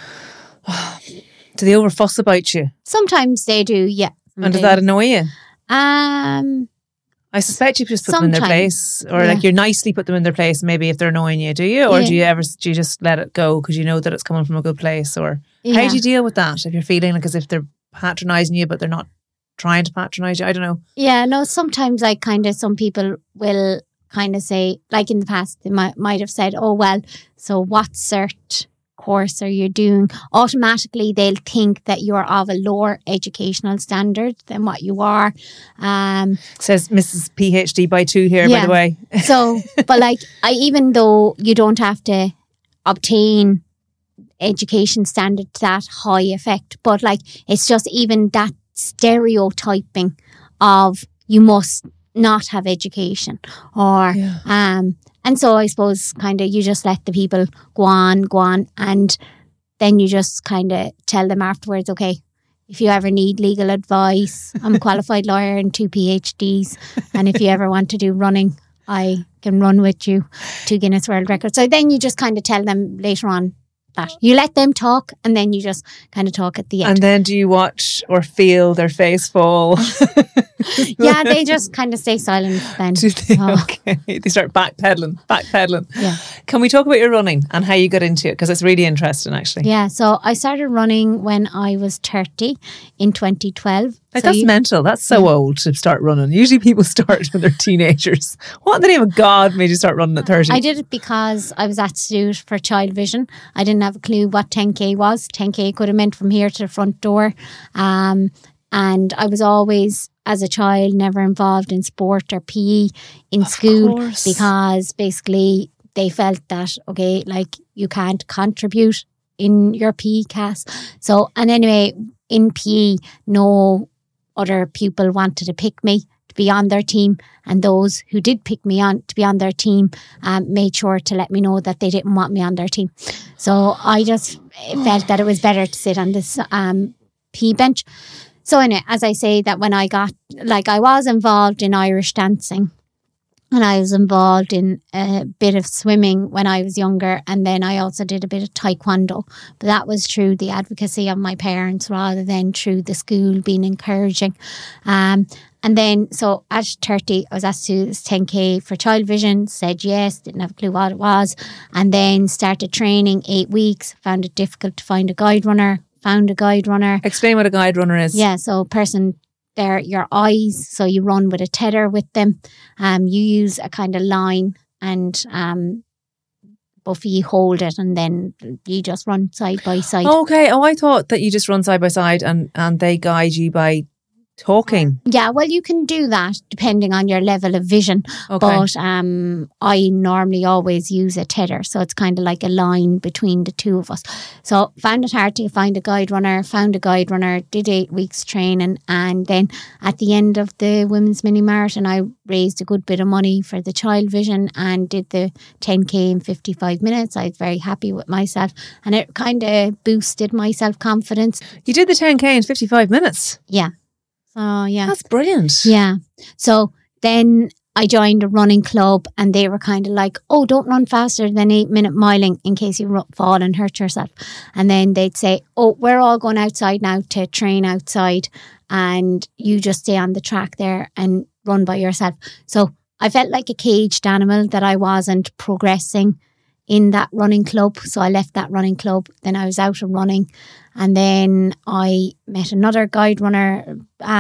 fuss about you?
Sometimes they do, yeah.
And does that annoy you?
I
suspect you just put them in their place, or like you nicely put them in their place. Maybe if they're annoying you, do you, or do you just let it go because you know that it's coming from a good place? Or how do you deal with that if you're feeling like as if they're patronising you, but they're not trying to patronise you? I don't know. Yeah,
no. Sometimes like kind of some people will kind of say, like in the past, they might have said, oh, well, so what cert course are you doing? Automatically, they'll think that you're of a lower educational standard than what you are.
Says Mrs. PhD by 2 here, by the way.
So, but like, even though you don't have to obtain education standard to that high effect, but like, it's just even that stereotyping of you must not have education, or and so I suppose kind of you just let the people go on, and then you just kind of tell them afterwards, okay, if you ever need legal advice, I'm a qualified lawyer and 2 PhDs, and if you ever want to do running, I can run with you to Guinness World Records. So then you just kind of tell them later on that you let them talk, and then you just kind of talk at the end.
And then do you watch or feel their face fall?
Yeah, they just kind of stay silent then.
Do they? Okay. They start backpedaling.
Yeah.
Can we talk about your running and how you got into it? Because it's really interesting, actually.
Yeah, so I started running when I was 30 in 2012.
Like, that's mental. That's so old to start running. Usually people start when they're teenagers. What in the name of God made you start running at 30?
I did it because I was at Stewart for Child Vision. I didn't have a clue what 10K was. 10K could have meant from here to the front door. And I was always, as a child, never involved in sport or PE in school, because basically they felt that, okay, like you can't contribute in your PE class. So, and anyway, in PE, no other pupil wanted to pick me to be on their team, and those who did pick me on to be on their team made sure to let me know that they didn't want me on their team. So I just felt that it was better to sit on this PE bench. So anyway, as I say, that when I got, like, I was involved in Irish dancing, And I was involved in a bit of swimming when I was younger. And then I also did a bit of taekwondo. But that was through the advocacy of my parents rather than through the school being encouraging. And then, so at 30, I was asked to do this 10K for Child Vision, said yes, didn't have a clue what it was. And then started training 8 weeks, found it difficult to find a guide runner, found a guide runner.
Explain what a guide runner is.
Yeah, so person... They're your eyes, so you run with a tether with them. You use a kind of line and Buffy, you hold it and then you just run side by side.
Okay. Oh, I thought that you just run side by side and they guide you by talking.
Yeah, well, you can do that depending on your level of vision.
Okay.
But I normally always use a tether. So it's kind of like a line between the two of us. So found it hard to find a guide runner, did 8 weeks training. And then at the end of the Women's Mini Marathon, I raised a good bit of money for the Child Vision and did the 10K in 55 minutes. I was very happy with myself. And it kind of boosted my self-confidence.
You did the 10K in 55 minutes?
Yeah. So, yeah.
That's brilliant.
Yeah. So then I joined a running club and they were kind of like, oh, don't run faster than 8-minute miling in case you fall and hurt yourself. And then they'd say, oh, we're all going outside now to train outside and you just stay on the track there and run by yourself. So I felt like a caged animal that I wasn't progressing in that running club. So I left that running club. Then I was out of running. And then I met another guide runner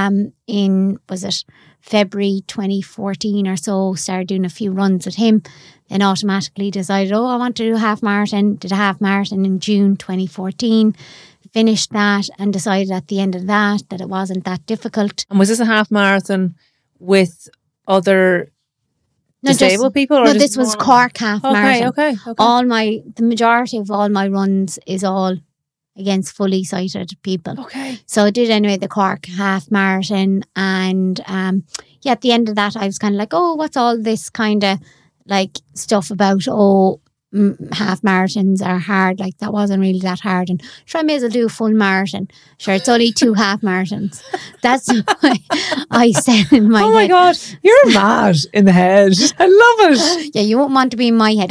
in, was it February 2014 or so, started doing a few runs with him. Then automatically decided, I want to do a half marathon. Did a half marathon in June 2014. Finished that and decided at the end of that it wasn't that difficult.
And was this a half marathon with other disabled people? Or
no, this was Cork half marathon.
Okay.
The majority of all my runs is all against fully sighted people.
Okay.
So I did anyway the Cork half marathon and at the end of that I was kind of like, oh, what's all this kind of like stuff about, half marathons are hard. Like that wasn't really that hard. And sure, I may as well do a full marathon. Sure, it's only 2 half marathons. That's what I said in my head.
Oh my God, you're mad in the head. I love it.
Yeah, you won't want to be in my head.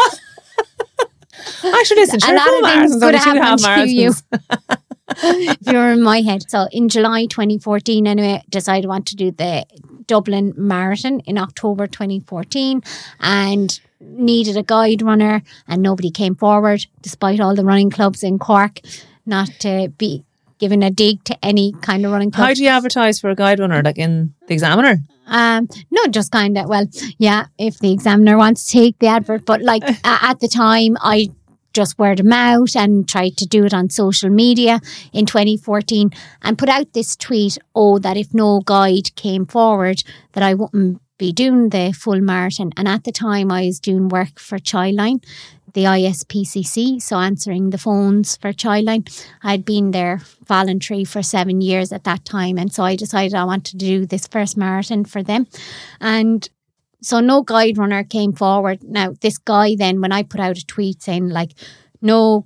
Actually, listen,
a lot of things could happen to you if you're in my head. So in July 2014, anyway, decided I want to do the Dublin Marathon in October 2014 and needed a guide runner and nobody came forward despite all the running clubs in Cork, not to be given a dig to any kind of running club.
How do you advertise for a guide runner, like in the Examiner?
No, just kind of, if the Examiner wants to take the advert, but like at the time I just word of mouth and tried to do it on social media in 2014 and put out this tweet, that if no guide came forward that I wouldn't be doing the full marathon. And at the time I was doing work for Childline, the ISPCC, so answering the phones for Childline. I'd been there voluntary for 7 years at that time, and so I decided I wanted to do this first marathon for them. And so no guide runner came forward. Now this guy then, when I put out a tweet saying like no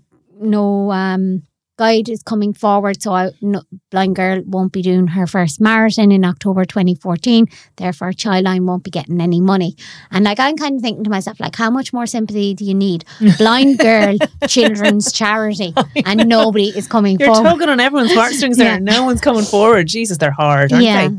guide is coming forward, so blind girl won't be doing her first marathon in October 2014, therefore Childline won't be getting any money. And like I'm kind of thinking to myself, like, how much more sympathy do you need? Blind girl children's charity and nobody is coming forward.
You're tugging on everyone's heartstrings there. No one's coming forward. Jesus, they're hard, aren't they?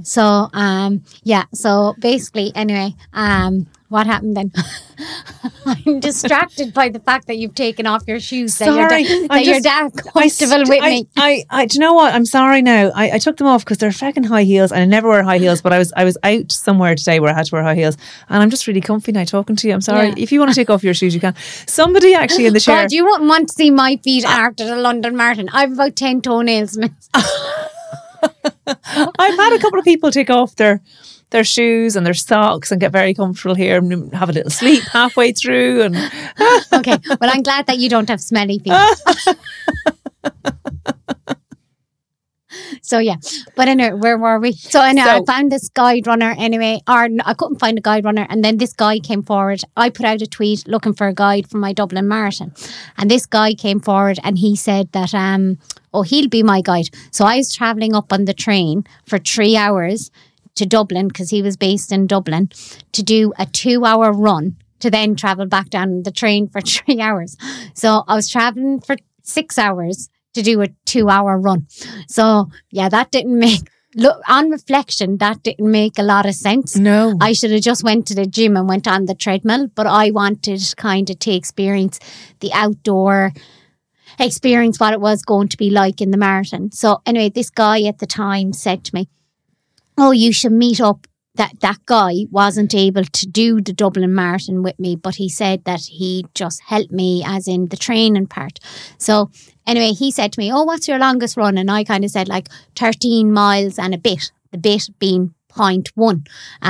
So basically anyway, what happened then? I'm distracted by the fact that you've taken off your shoes.
Sorry,
you're that comfortable with me.
Do you know what? I'm sorry now. I took them off because they're fucking high heels, and I never wear high heels. But I was out somewhere today where I had to wear high heels, and I'm just really comfy now talking to you. I'm sorry. If you want to take off your shoes, you can. Somebody actually in the chair.
God, you wouldn't want to see my feet arched at a London Marathon. I've about 10 toenails.
I've had a couple of people take off their shoes and their socks and get very comfortable here and have a little sleep halfway through. And
okay, well, I'm glad that you don't have smelly feet. So yeah, but anyway, where were we? So anyway, I found this guide runner anyway, or I couldn't find a guide runner, and then this guy came forward. I put out a tweet looking for a guide for my Dublin Marathon, and this guy came forward and he said that he'll be my guide. So I was travelling up on the train for 3 hours to Dublin, because he was based in Dublin, to do a 2-hour run to then travel back down the train for 3 hours. So I was traveling for 6 hours to do a 2-hour run. So yeah, that didn't make, look, on reflection, that didn't make a lot of sense.
No.
I should have just went to the gym and went on the treadmill, but I wanted kind of to experience the outdoor experience, what it was going to be like in the marathon. So anyway, this guy at the time said to me, oh, you should meet up. That guy wasn't able to do the Dublin Marathon with me, but he said that he just helped me as in the training part. So anyway, he said to me, oh, what's your longest run? And I kind of said like 13 miles and a bit, the bit being 0.1.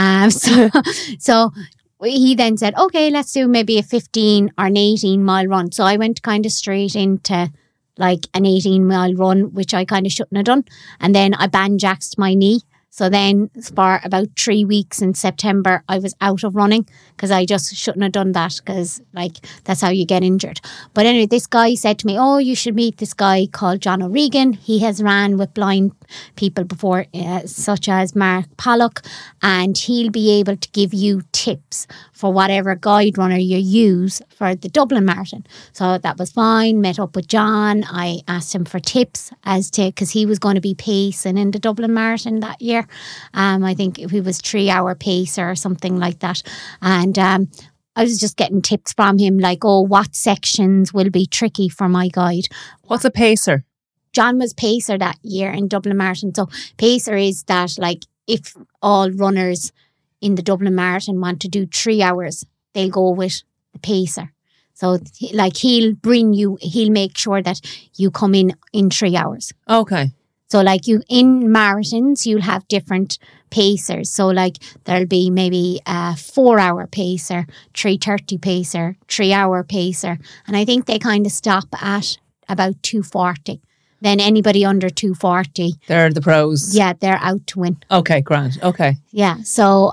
So he then said, okay, let's do maybe a 15 or an 18 mile run. So I went kind of straight into like an 18 mile run, which I kind of shouldn't have done. And then I banjaxed my knee. So then for about 3 weeks in September, I was out of running because I just shouldn't have done that, because like that's how you get injured. But anyway, this guy said to me, oh, you should meet this guy called John O'Regan. He has ran with blind people before, such as Mark Pollock, and he'll be able to give you tips for whatever guide runner you use for the Dublin Marathon. So that was fine. Met up with John. I asked him for tips as to, because he was going to be pacing in the Dublin Marathon that year. I think he was 3-hour pacer or something like that. And I was just getting tips from him, like, oh, what sections will be tricky for my guide.
What's a pacer?
John was pacer that year in Dublin Marathon. So pacer is that, like, if all runners in the Dublin Marathon want to do 3 hours, they'll go with the pacer. So like he'll make sure that you come in 3 hours.
Okay.
So like you in marathons, you'll have different pacers. So like there'll be maybe a 4-hour pacer, 3:30 pacer, 3-hour pacer. And I think they kind of stop at about 2:40. Then anybody under 2:40.
They're the pros.
Yeah, they're out to win.
Okay, grand. Okay.
Yeah. So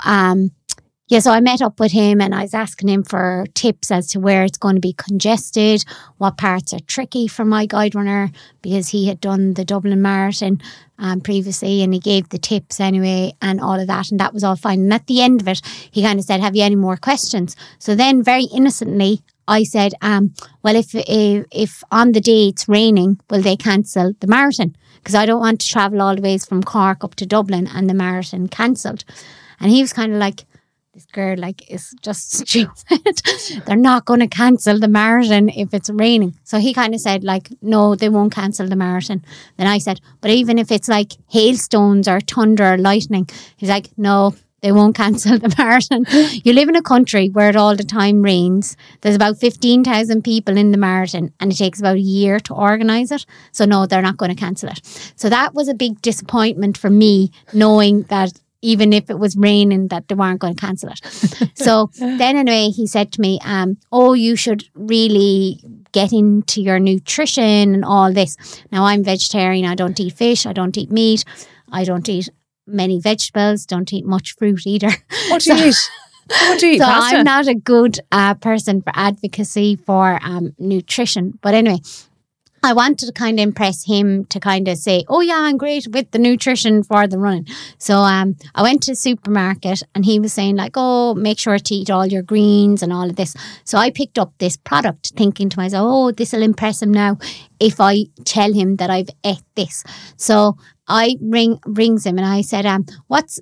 so I met up with him and I was asking him for tips as to where it's going to be congested, what parts are tricky for my guide runner, because he had done the Dublin Marathon previously, and he gave the tips anyway and all of that, and that was all fine. And at the end of it, he kind of said, have you any more questions? So then very innocently, I said, well, if on the day it's raining, will they cancel the marathon? Because I don't want to travel all the ways from Cork up to Dublin and the marathon cancelled. And he was kind of like, this girl like is just stupid. They're not going to cancel the marathon if it's raining. So he kind of said like, no, they won't cancel the marathon. Then I said, but even if it's like hailstones or thunder or lightning, he's like, no, they won't cancel the marathon. You live in a country where it all the time rains. There's about 15,000 people in the marathon and it takes about a year to organise it. So no, they're not going to cancel it. So that was a big disappointment for me, knowing that even if it was raining, that they weren't going to cancel it. So then anyway, he said to me, oh, you should really get into your nutrition and all this. Now I'm vegetarian. I don't eat fish. I don't eat meat. I don't eat many vegetables. Don't eat much fruit either.
What do you eat? What do you eat?
So
Pasta?
I'm not a good person for advocacy for nutrition. But anyway, I wanted to kind of impress him to kind of say, oh yeah, I'm great with the nutrition for the running. So I went to the supermarket and he was saying like, oh, make sure to eat all your greens and all of this. So I picked up this product thinking to myself, oh, this will impress him now if I tell him that I've ate this. So I rings him and I said, what's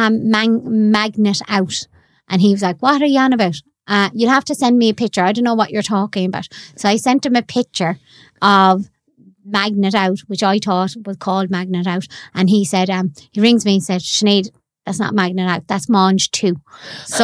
Magnet Out? And he was like, what are you on about? You'll have to send me a picture. I don't know what you're talking about. So I sent him a picture of Magnet Out, which I thought was called Magnet Out. And he said, he rings me and said, Sinead, that's not Magnet Out, that's Mange 2. So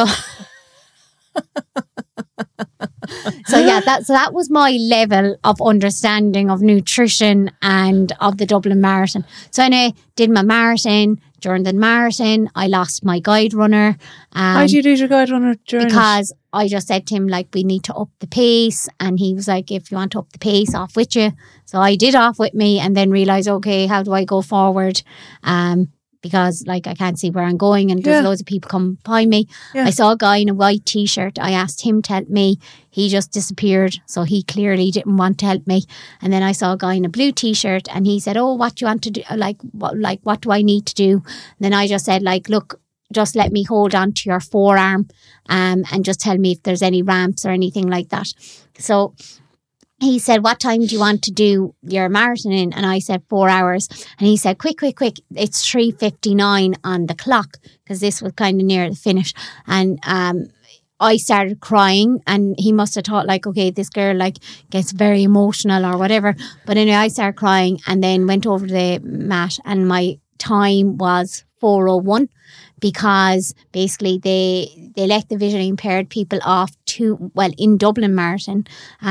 that was my level of understanding of nutrition and of the Dublin Marathon. So anyway, did my marathon. During the marathon, I lost my guide runner.
Why did you lose your guide runner during
Because I just said to him, like, we need to up the pace. And he was like, if you want to up the pace, off with you. So I did off with me and then realised, okay, how do I go forward? because like I can't see where I'm going and there's loads of people coming behind me. I saw a guy in a white t-shirt. I asked him to help me. He just disappeared. So he clearly didn't want to help me. And then I saw a guy in a blue t-shirt and he said, oh, what do you want to do? What do I need to do? And then I just said, like, look, just let me hold on to your forearm and just tell me if there's any ramps or anything like that. So he said, what time do you want to do your marathon in? And I said 4 hours. And he said, quick. It's 3:59 on the clock, because this was kind of near the finish. And I started crying, and he must have thought like, okay, this girl like gets very emotional or whatever. But anyway, I started crying and then went over to the mat, and my time was 4:01, because basically they let the visually impaired people off in Dublin Marathon,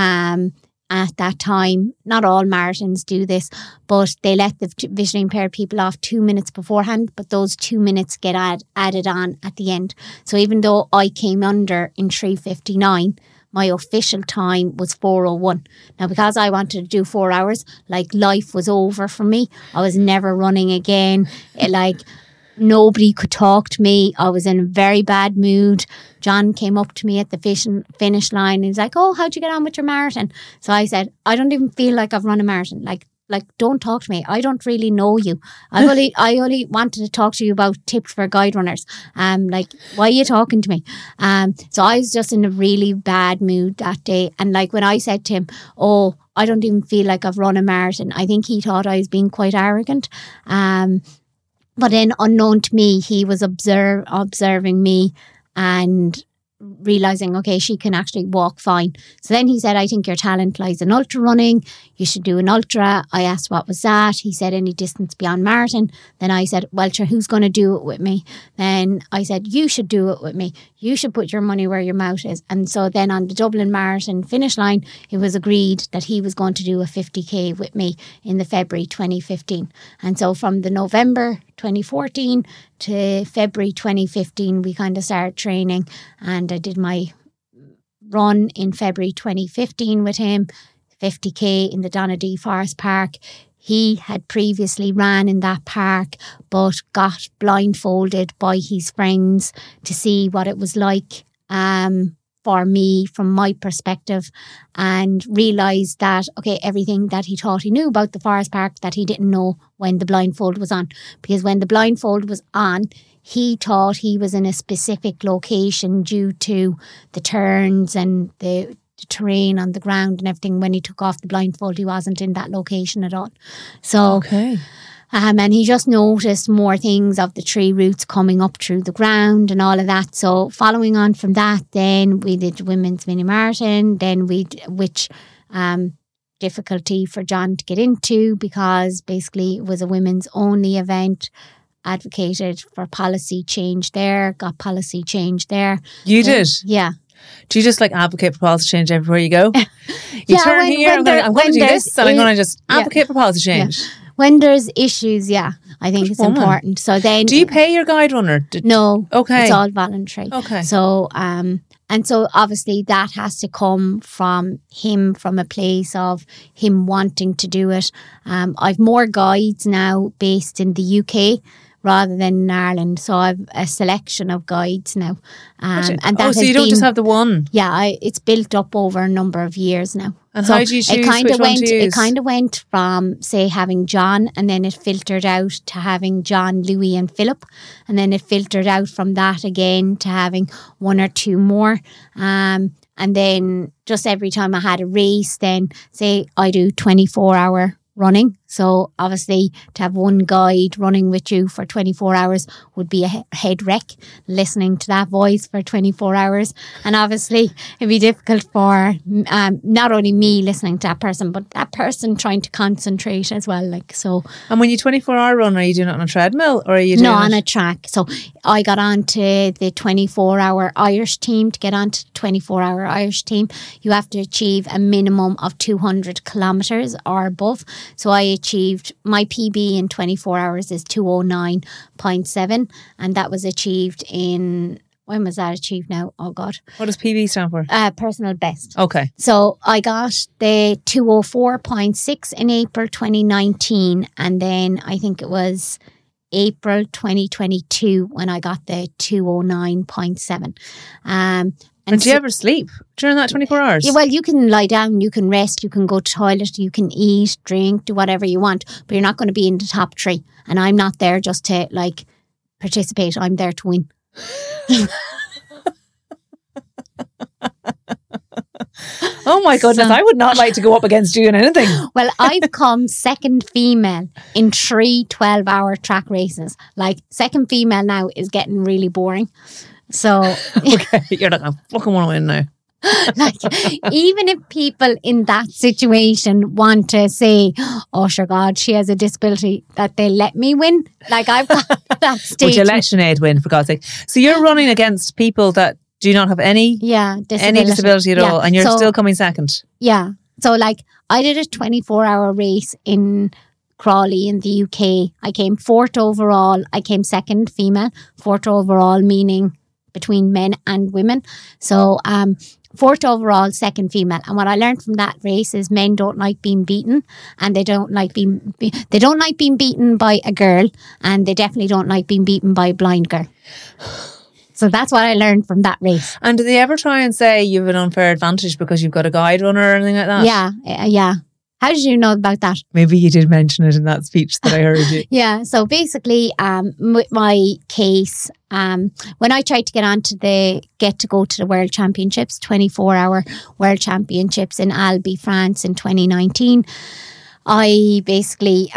at that time, not all marathons do this, but they let the visually impaired people off 2 minutes beforehand, but those 2 minutes get added on at the end. So even though I came under in 3:59, my official time was 4:01. Now, because I wanted to do 4 hours, like life was over for me. I was never running again. Nobody could talk to me. I was in a very bad mood. John came up to me at the finish line and he's like, oh, how'd you get on with your marathon? So I said, I don't even feel like I've run a marathon. Like, don't talk to me. I don't really know you. I only wanted to talk to you about tips for guide runners. Why are you talking to me? So I was just in a really bad mood that day. And like when I said to him, oh, I don't even feel like I've run a marathon, I think he thought I was being quite arrogant. But then unknown to me, he was observing me and realising, okay, she can actually walk fine. So then he said, I think your talent lies in ultra running. You should do an ultra. I asked what was that. He said any distance beyond marathon. Then I said, well, sure, who's going to do it with me? Then I said, you should do it with me. You should put your money where your mouth is. And so then on the Dublin Marathon finish line, it was agreed that he was going to do a 50k with me in the February 2015. And so from the November 2014 to February 2015, we kind of started training, and I did my run in February 2015 with him, 50k in the Donadee Forest Park. He had previously ran in that park, but got blindfolded by his friends to see what it was like for me from my perspective, and realised that, okay, everything that he thought he knew about the forest park that he didn't know when the blindfold was on. Because when the blindfold was on, he thought he was in a specific location due to the turns and the terrain on the ground and everything. When he took off the blindfold, he wasn't in that location at all. So,
okay.
And he just noticed more things of the tree roots coming up through the ground and all of that. So following on from that, then we did the women's mini marathon. Then which difficulty for John to get into, because basically it was a women's only event. Advocated for policy change there, got policy change there.
You did?
Yeah.
Do you just like advocate for policy change everywhere you go? You turn here, I'm going to do this, and I'm going to just advocate for policy change.
Yeah. When there's issues, I think it's important. So then,
do you pay your guide runner?
No.
Okay.
It's all voluntary.
Okay.
So, and so obviously that has to come from him, from a place of him wanting to do it. I've more guides now based in the UK rather than in Ireland. So I've a selection of guides now. And that
so you don't just have the one?
Yeah, it's built up over a number of years now.
And so how do you choose which one to use?
It kind of went from, say, having John, and then it filtered out to having John, Louis and Philip. And then it filtered out from that again to having one or two more. And then just every time I had a race, then say I do 24-hour running. So obviously to have one guide running with you for 24 hours would be a head wreck, listening to that voice for 24 hours. And obviously it'd be difficult for not only me listening to that person, but that person trying to concentrate as well. And
when you 24-hour run, are you doing it on a treadmill or are you doing
on a track? So I got onto the 24-hour Irish team. To get onto the 24-hour Irish team, you have to achieve a minimum of 200 kilometres or above. So I achieved, my PB in 24 hours is 209.7, and that was achieved in, when was that achieved now? Oh God.
What does PB stand for?
Personal best.
Okay.
So I got the 204.6 in April 2019, and then I think it was April 2022 when I got the 209.7.
And do you ever sleep during that 24 hours?
Yeah, well, you can lie down, you can rest, you can go to the toilet, you can eat, drink, do whatever you want, but you're not going to be in the top three. And I'm not there just to like participate. I'm there to win.
Oh my goodness, I would not like to go up against you in anything.
Well, I've come second female in 3 12-hour track races. Like, second female now is getting really boring. So,
okay, you're like, I fucking want to win now.
Like, even if people in that situation want to say, oh, sure, God, she has a disability, that they let me win. Like, I've got that stage.
Would you let Sinead win, for God's sake? So you're running against people that do not have any disability at all, and you're still coming second.
Yeah. So, like, I did a 24-hour race in Crawley in the UK. I came fourth overall. I came second female. Fourth overall meaning between men and women. So, fourth overall, second female. And what I learned from that race is men don't like being beaten, and they don't like being beaten by a girl, and they definitely don't like being beaten by a blind girl. So that's what I learned from that race.
And do they ever try and say you have an unfair advantage because you've got a guide runner or anything like that?
Yeah. How did you know about that?
Maybe you did mention it in that speech that I heard you.
Yeah. So basically, with my case, when I tried to get to go to the World Championships, 24-hour World Championships in Albi, France in 2019, I basically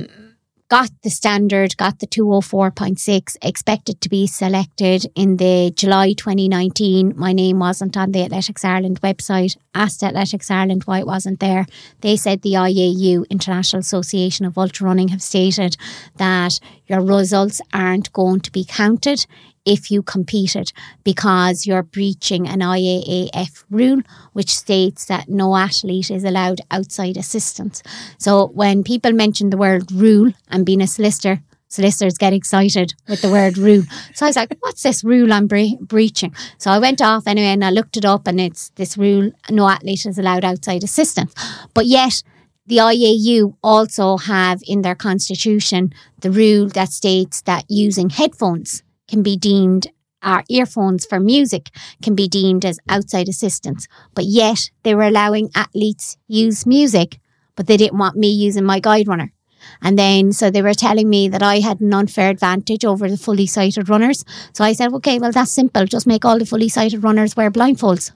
got the standard, got the 204.6, expected to be selected in the July 2019. My name wasn't on the Athletics Ireland website. Asked Athletics Ireland why it wasn't there. They said the IAU, International Association of Ultra Running, have stated that your results aren't going to be counted if you competed because you're breaching an IAAF rule which states that no athlete is allowed outside assistance. So when people mention the word rule, and being a solicitor, solicitors get excited with the word rule. So I was like, what's this rule I'm breaching? So I went off anyway and I looked it up, and it's this rule, no athlete is allowed outside assistance. But yet the IAU also have in their constitution the rule that states that using headphones can be deemed, our earphones for music can be deemed as outside assistance. But yet they were allowing athletes use music, but they didn't want me using my guide runner. And then, so they were telling me that I had an unfair advantage over the fully sighted runners. So I said, okay, well, that's simple. Just make all the fully sighted runners wear blindfolds.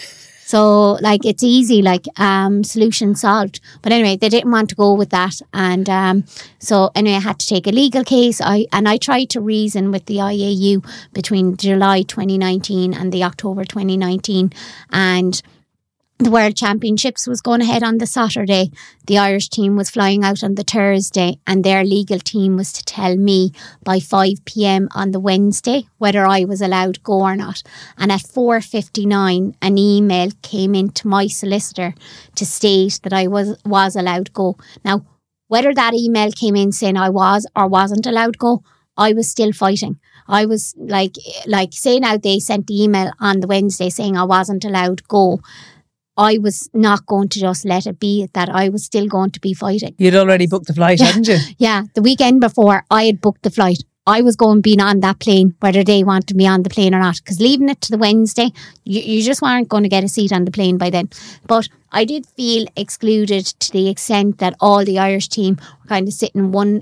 So, like, it's easy, like, solution solved. But anyway, they didn't want to go with that. And so, anyway, I had to take a legal case. I tried to reason with the IAU between July 2019 and the October 2019. And the World Championships was going ahead on the Saturday. The Irish team was flying out on the Thursday, and their legal team was to tell me by 5 p.m. on the Wednesday whether I was allowed to go or not. And at 4:59, an email came into my solicitor to state that I was allowed to go. Now, whether that email came in saying I was or wasn't allowed to go, I was still fighting. I was like say now they sent the email on the Wednesday saying I wasn't allowed to go. I was not going to just let it be that. I was still going to be fighting.
You'd already booked the flight, hadn't you?
Yeah, the weekend before I had booked the flight. I was going to be on that plane, whether they wanted me on the plane or not. Because leaving it to the Wednesday, you just weren't going to get a seat on the plane by then. But I did feel excluded to the extent that all the Irish team were kind of sitting one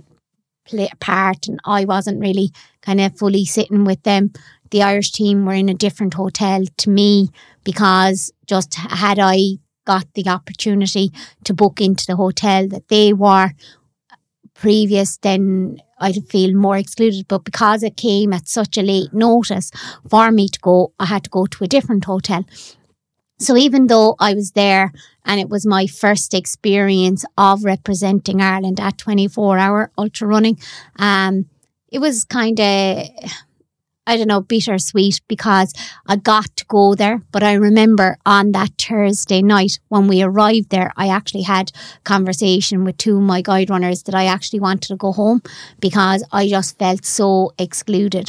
part, and I wasn't really kind of fully sitting with them. The Irish team were in a different hotel to me, because just had I got the opportunity to book into the hotel that they were previous, then I'd feel more excluded. But because it came at such a late notice for me to go, I had to go to a different hotel. So even though I was there and it was my first experience of representing Ireland at 24-hour ultra running, it was kind of, I don't know, bittersweet because I got to go there. But I remember on that Thursday night when we arrived there, I actually had a conversation with two of my guide runners that I actually wanted to go home because I just felt so excluded.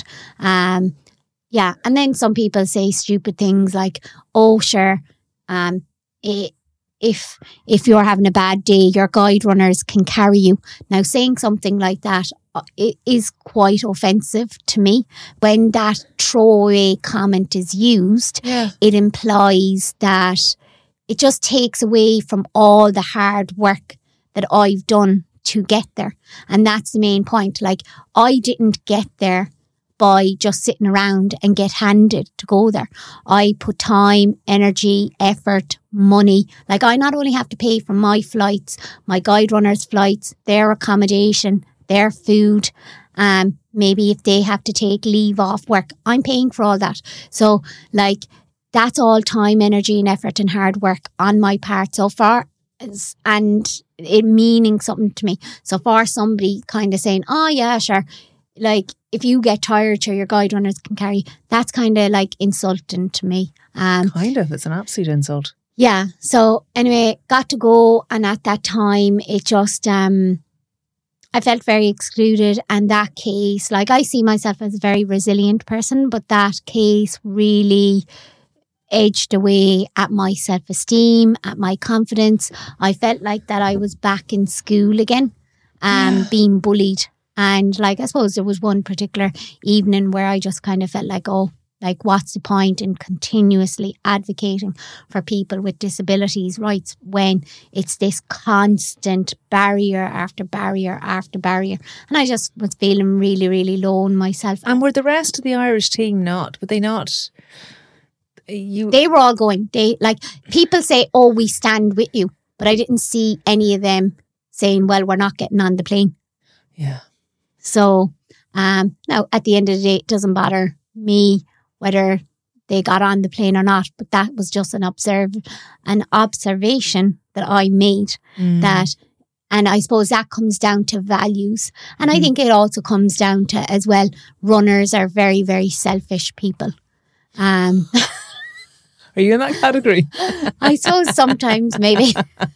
Yeah. And then some people say stupid things like, oh, sure, it if you're having a bad day, your guide runners can carry you. Now, saying something like that, it is quite offensive to me. When that throwaway comment is used, it implies that it just takes away from all the hard work that I've done to get there. And that's the main point. Like, I didn't get there by just sitting around and get handed to go there. I put time, energy, effort, money. Like, I not only have to pay for my flights, my guide runners' flights, their accommodation, their food, maybe if they have to take leave off work, I'm paying for all that. So, like, that's all time, energy and effort and hard work on my part so far, and it meaning something to me. So far, somebody kind of saying, oh yeah, sure, like, if you get tired, sure, your guide runners can carry, that's kind of like insulting to me.
Kind of, it's an absolute insult.
Yeah. So anyway, got to go, and at that time it just I felt very excluded. And that case, like, I see myself as a very resilient person, but that case really edged away at my self-esteem, at my confidence. I felt like that I was back in school again, being bullied. And like, I suppose there was one particular evening where I just kind of felt like, oh, like, what's the point in continuously advocating for people with disabilities' rights when it's this constant barrier after barrier after barrier? And I just was feeling really, really low on myself.
And were the rest of the Irish team not? Were they not?
They were all going. They, like, people say, oh, we stand with you. But I didn't see any of them saying, well, we're not getting on the plane.
Yeah.
So now, at the end of the day, it doesn't bother me whether they got on the plane or not. But that was just an observation that I made. That, and I suppose that comes down to values. And I think it also comes down to, as well, runners are very, very selfish people.
Are you in that category?
I suppose sometimes, maybe.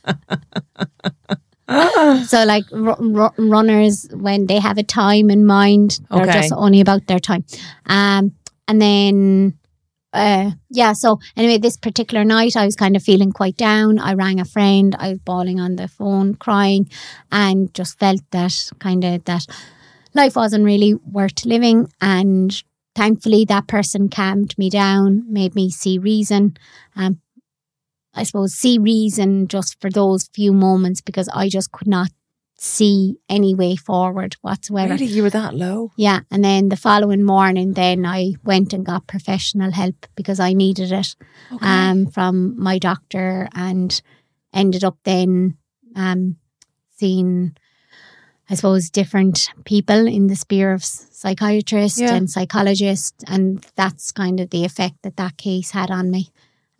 So, like, runners, when they have a time in mind, they're just only about their time. And then, so anyway, this particular night, I was kind of feeling quite down. I rang a friend. I was bawling on the phone, crying, and just felt that kind of that life wasn't really worth living. And thankfully, that person calmed me down, made me see reason. I suppose see reason just for those few moments, because I just could not see any way forward whatsoever.
Really? You were that low?
Yeah. And then the following morning, then I went and got professional help because I needed it from my doctor, and ended up then seeing, I suppose, different people in the sphere of psychiatrists and psychologists, and that's kind of the effect that case had on me.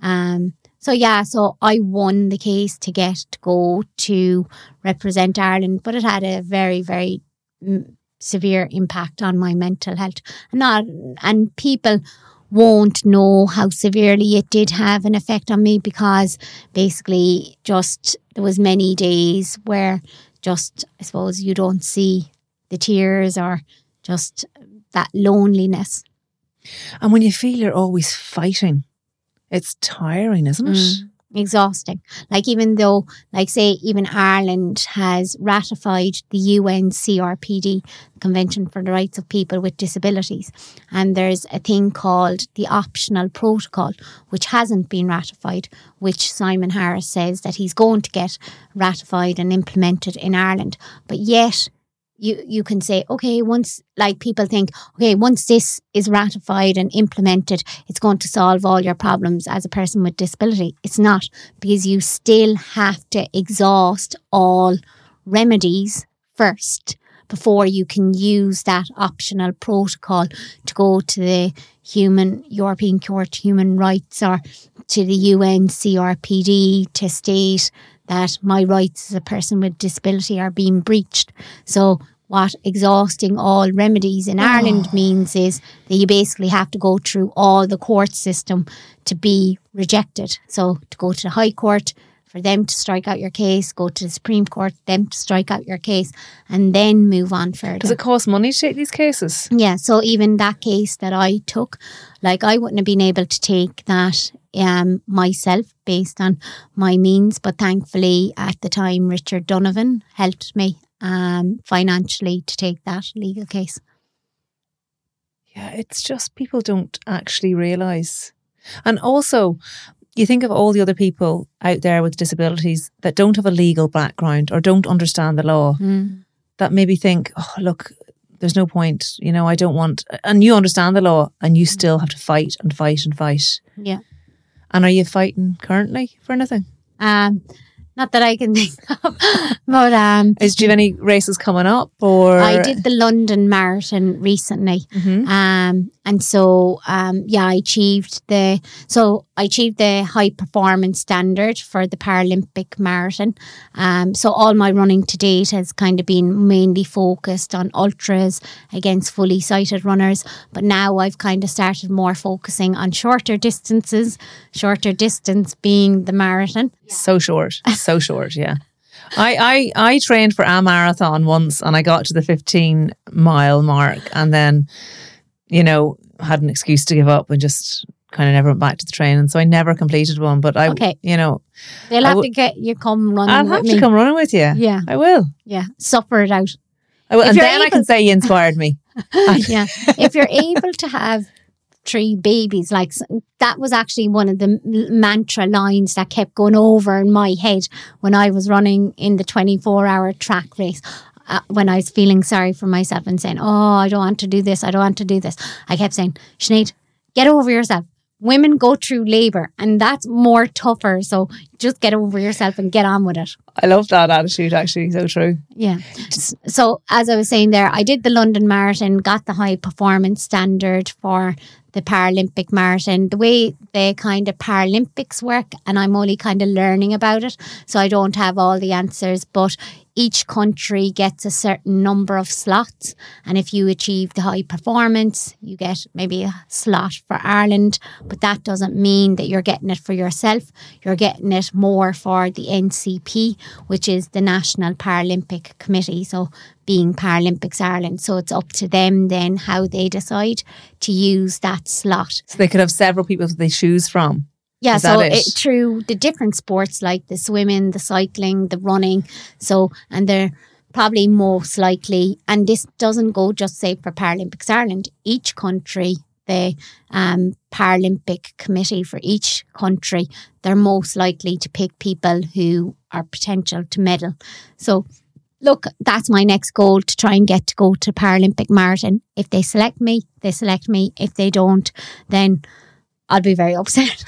So I won the case to get to go to represent Ireland, but it had a very, very severe impact on my mental health. And people won't know how severely it did have an effect on me, because basically just there was many days where just, I suppose, you don't see the tears or just that loneliness.
And when you feel you're always fighting, it's tiring, isn't it?
Exhausting. Like, even though, like, say, even Ireland has ratified the UN CRPD, Convention for the Rights of People with Disabilities, and there's a thing called the Optional Protocol, which hasn't been ratified, which Simon Harris says that he's going to get ratified and implemented in Ireland. But yet, you can say, okay, once, like, people think, okay, once this is ratified and implemented, it's going to solve all your problems as a person with disability. It's not, because you still have to exhaust all remedies first before you can use that optional protocol to go to the European Court of Human Rights or to the UN CRPD to state that my rights as a person with disability are being breached. So what exhausting all remedies in Ireland means is that you basically have to go through all the court system to be rejected. So to go to the High Court, for them to strike out your case, go to the Supreme Court, them to strike out your case, and then move on further.
Does it cost money to take these cases?
Yeah, so even that case that I took, like, I wouldn't have been able to take that myself based on my means. But thankfully, at the time, Richard Donovan helped me financially to take that legal case.
Yeah, it's just people don't actually realise. And also, you think of all the other people out there with disabilities that don't have a legal background or don't understand the law, that maybe think, oh, look, there's no point, you know, I don't want, and you understand the law and you still have to fight and fight and fight.
Yeah.
And are you fighting currently for anything?
Not that I can think of, but
do you have any races coming up? Or
I did the London Marathon recently, and so I achieved the high performance standard for the Paralympic marathon. So all my running to date has kind of been mainly focused on ultras against fully sighted runners, but now I've kind of started more focusing on shorter distances. Shorter distance being the marathon.
So short, yeah. I trained for a marathon once and I got to the 15-mile mark and then, you know, had an excuse to give up and just kind of never went back to the training. So I never completed one. But you know,
they'll have to get you come running.
I'll have to come running with you.
Yeah,
I will.
Yeah, suffer it out.
I will, and then I can say you inspired me.
Yeah, if you're able to have 3 babies, like that was actually one of the mantra lines that kept going over in my head when I was running in the 24-hour track race. When I was feeling sorry for myself and saying, oh, I don't want to do this, I don't want to do this, I kept saying, Sinead, get over yourself. Women go through labour and that's more tougher, so just get over yourself and get on with it.
I love that attitude, actually. So true.
Yeah. So as I was saying there, I did the London Marathon, got the high performance standard for the Paralympic marathon. The way the kind of Paralympics work, and I'm only kind of learning about it, so I don't have all the answers, but each country gets a certain number of slots, and if you achieve the high performance, you get maybe a slot for Ireland, but that doesn't mean that you're getting it for yourself. You're getting it more for the NCP, which is the National Paralympic Committee, so being Paralympics Ireland. So it's up to them then how they decide to use that slot.
So they could have several people that they choose from.
Yeah, so through the different sports like the swimming, the cycling, the running. So, and they're probably most likely, and this doesn't go just say for Paralympics Ireland, each country, the Paralympic Committee for each country, they're most likely to pick people who are potential to medal. So look, that's my next goal, to try and get to go to Paralympic Marathon. If they select me, they select me. If they don't, then I'll be very upset.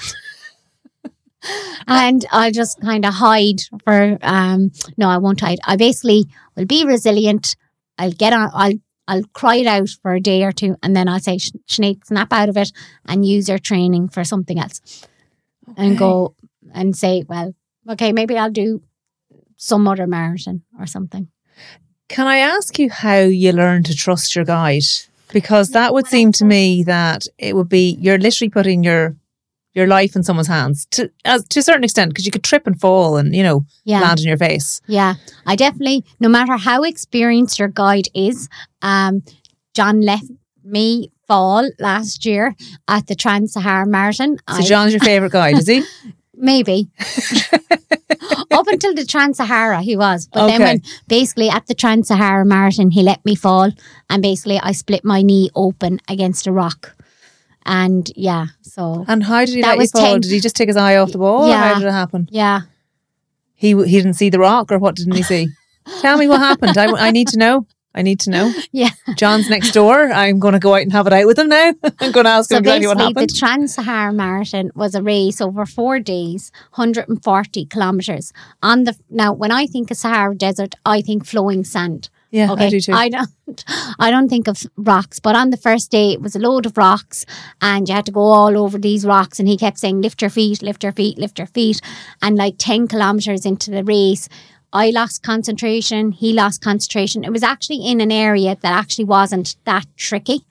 And I'll just kind of hide for, no, I won't hide. I basically will be resilient. I'll get on, I'll cry it out for a day or two, and then I'll say, Sinead, snap out of it and use your training for something else. Okay. And go and say, well, okay, maybe I'll do some other marathon or something.
Can I ask you how you learn to trust your guide? Because that would seem to me that it would be, you're literally putting your life in someone's hands to a certain extent, because you could trip and fall and, you know, land on your face. Yeah,
I definitely, no matter how experienced your guide is, John let me fall last year at the Trans-Sahara Marathon.
So John's your favourite guide, is he?
Maybe. Up until the Trans-Sahara he was. But then when basically at the Trans-Sahara Marathon he let me fall and basically I split my knee open against a rock. And yeah, so.
And how did he let you fall? Did he just take his eye off the ball? Yeah. Or how did it happen?
Yeah.
He didn't see the rock, or what didn't he see? Tell me what happened. I need to know. I need to know.
Yeah.
John's next door. I'm going to go out and have it out with him now. I'm going to ask him exactly what happened.
The Trans-Sahara Marathon was a race over 4 days, 140 kilometres. Now, when I think of Sahara Desert, I think flowing sand.
Yeah, okay? I do too.
I don't think of rocks, but on the first day it was a load of rocks and you had to go all over these rocks, and he kept saying, lift your feet, lift your feet, lift your feet. And like 10 kilometres into the race, I lost concentration, he lost concentration. It was actually in an area that actually wasn't that tricky.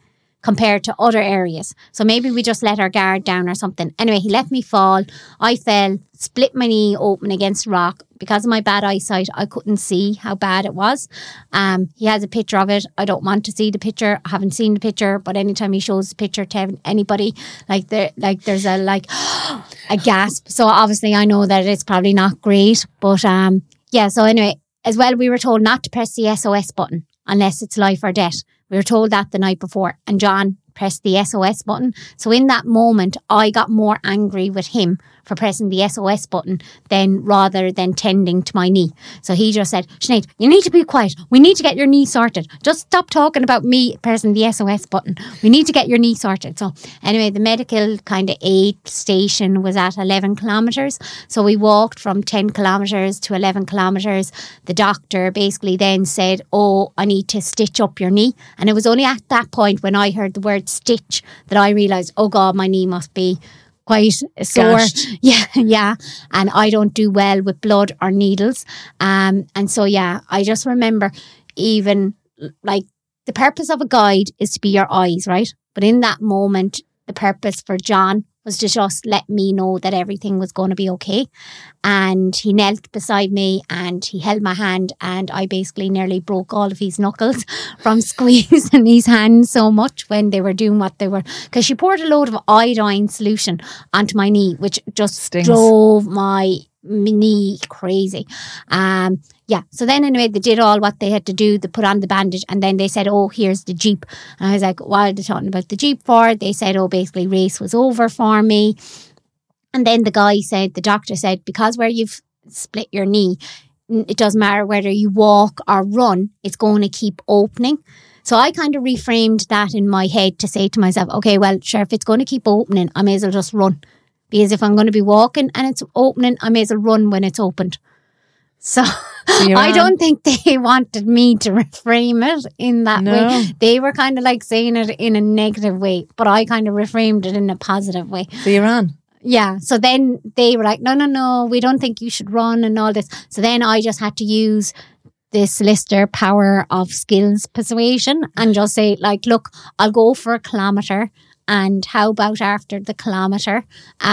compared to other areas. So maybe we just let our guard down or something. Anyway, he let me fall. I fell, split my knee open against a rock. Because of my bad eyesight, I couldn't see how bad it was. He has a picture of it. I don't want to see the picture. I haven't seen the picture, but anytime he shows the picture to anybody, there's a gasp. So obviously I know that it's probably not great. But so anyway, as well, we were told not to press the SOS button unless it's life or death. We were told that the night before, and John pressed the SOS button. So in that moment, I got more angry with him for pressing the SOS button rather than tending to my knee. So he just said, Sinead, you need to be quiet. We need to get your knee sorted. Just stop talking about me pressing the SOS button. We need to get your knee sorted. So anyway, the medical kind of aid station was at 11 kilometres. So we walked from 10 kilometres to 11 kilometres. The doctor basically then said, I need to stitch up your knee. And it was only at that point when I heard the word stitch that I realised, oh God, my knee must be quite sore.
Gashed.
Yeah. And I don't do well with blood or needles. And so, I just remember even like the purpose of a guide is to be your eyes, right? But in that moment, the purpose for John was to just let me know that everything was going to be okay. And he knelt beside me and he held my hand, and I basically nearly broke all of his knuckles from squeezing his hand so much when they were doing what they were. Because she poured a load of iodine solution onto my knee, which just drove my knee crazy. So then anyway, they did all what they had to do. They put on the bandage, and then they said, here's the Jeep. And I was like, what are they talking about the Jeep for? They said, basically race was over for me. And then the doctor said, because where you've split your knee, it doesn't matter whether you walk or run, it's going to keep opening. So I kind of reframed that in my head to say to myself, okay, well, sure, if it's going to keep opening, I may as well just run. Because if I'm going to be walking and it's opening, I may as well run when it's opened. So I don't think they wanted me to reframe it in that way. They were kind of like saying it in a negative way, but I kind of reframed it in a positive way.
So you're on.
Yeah. So then they were like, no, we don't think you should run and all this. So then I just had to use the solicitor power of skills persuasion and just say, like, look, I'll go for a kilometre. And how about after the kilometre,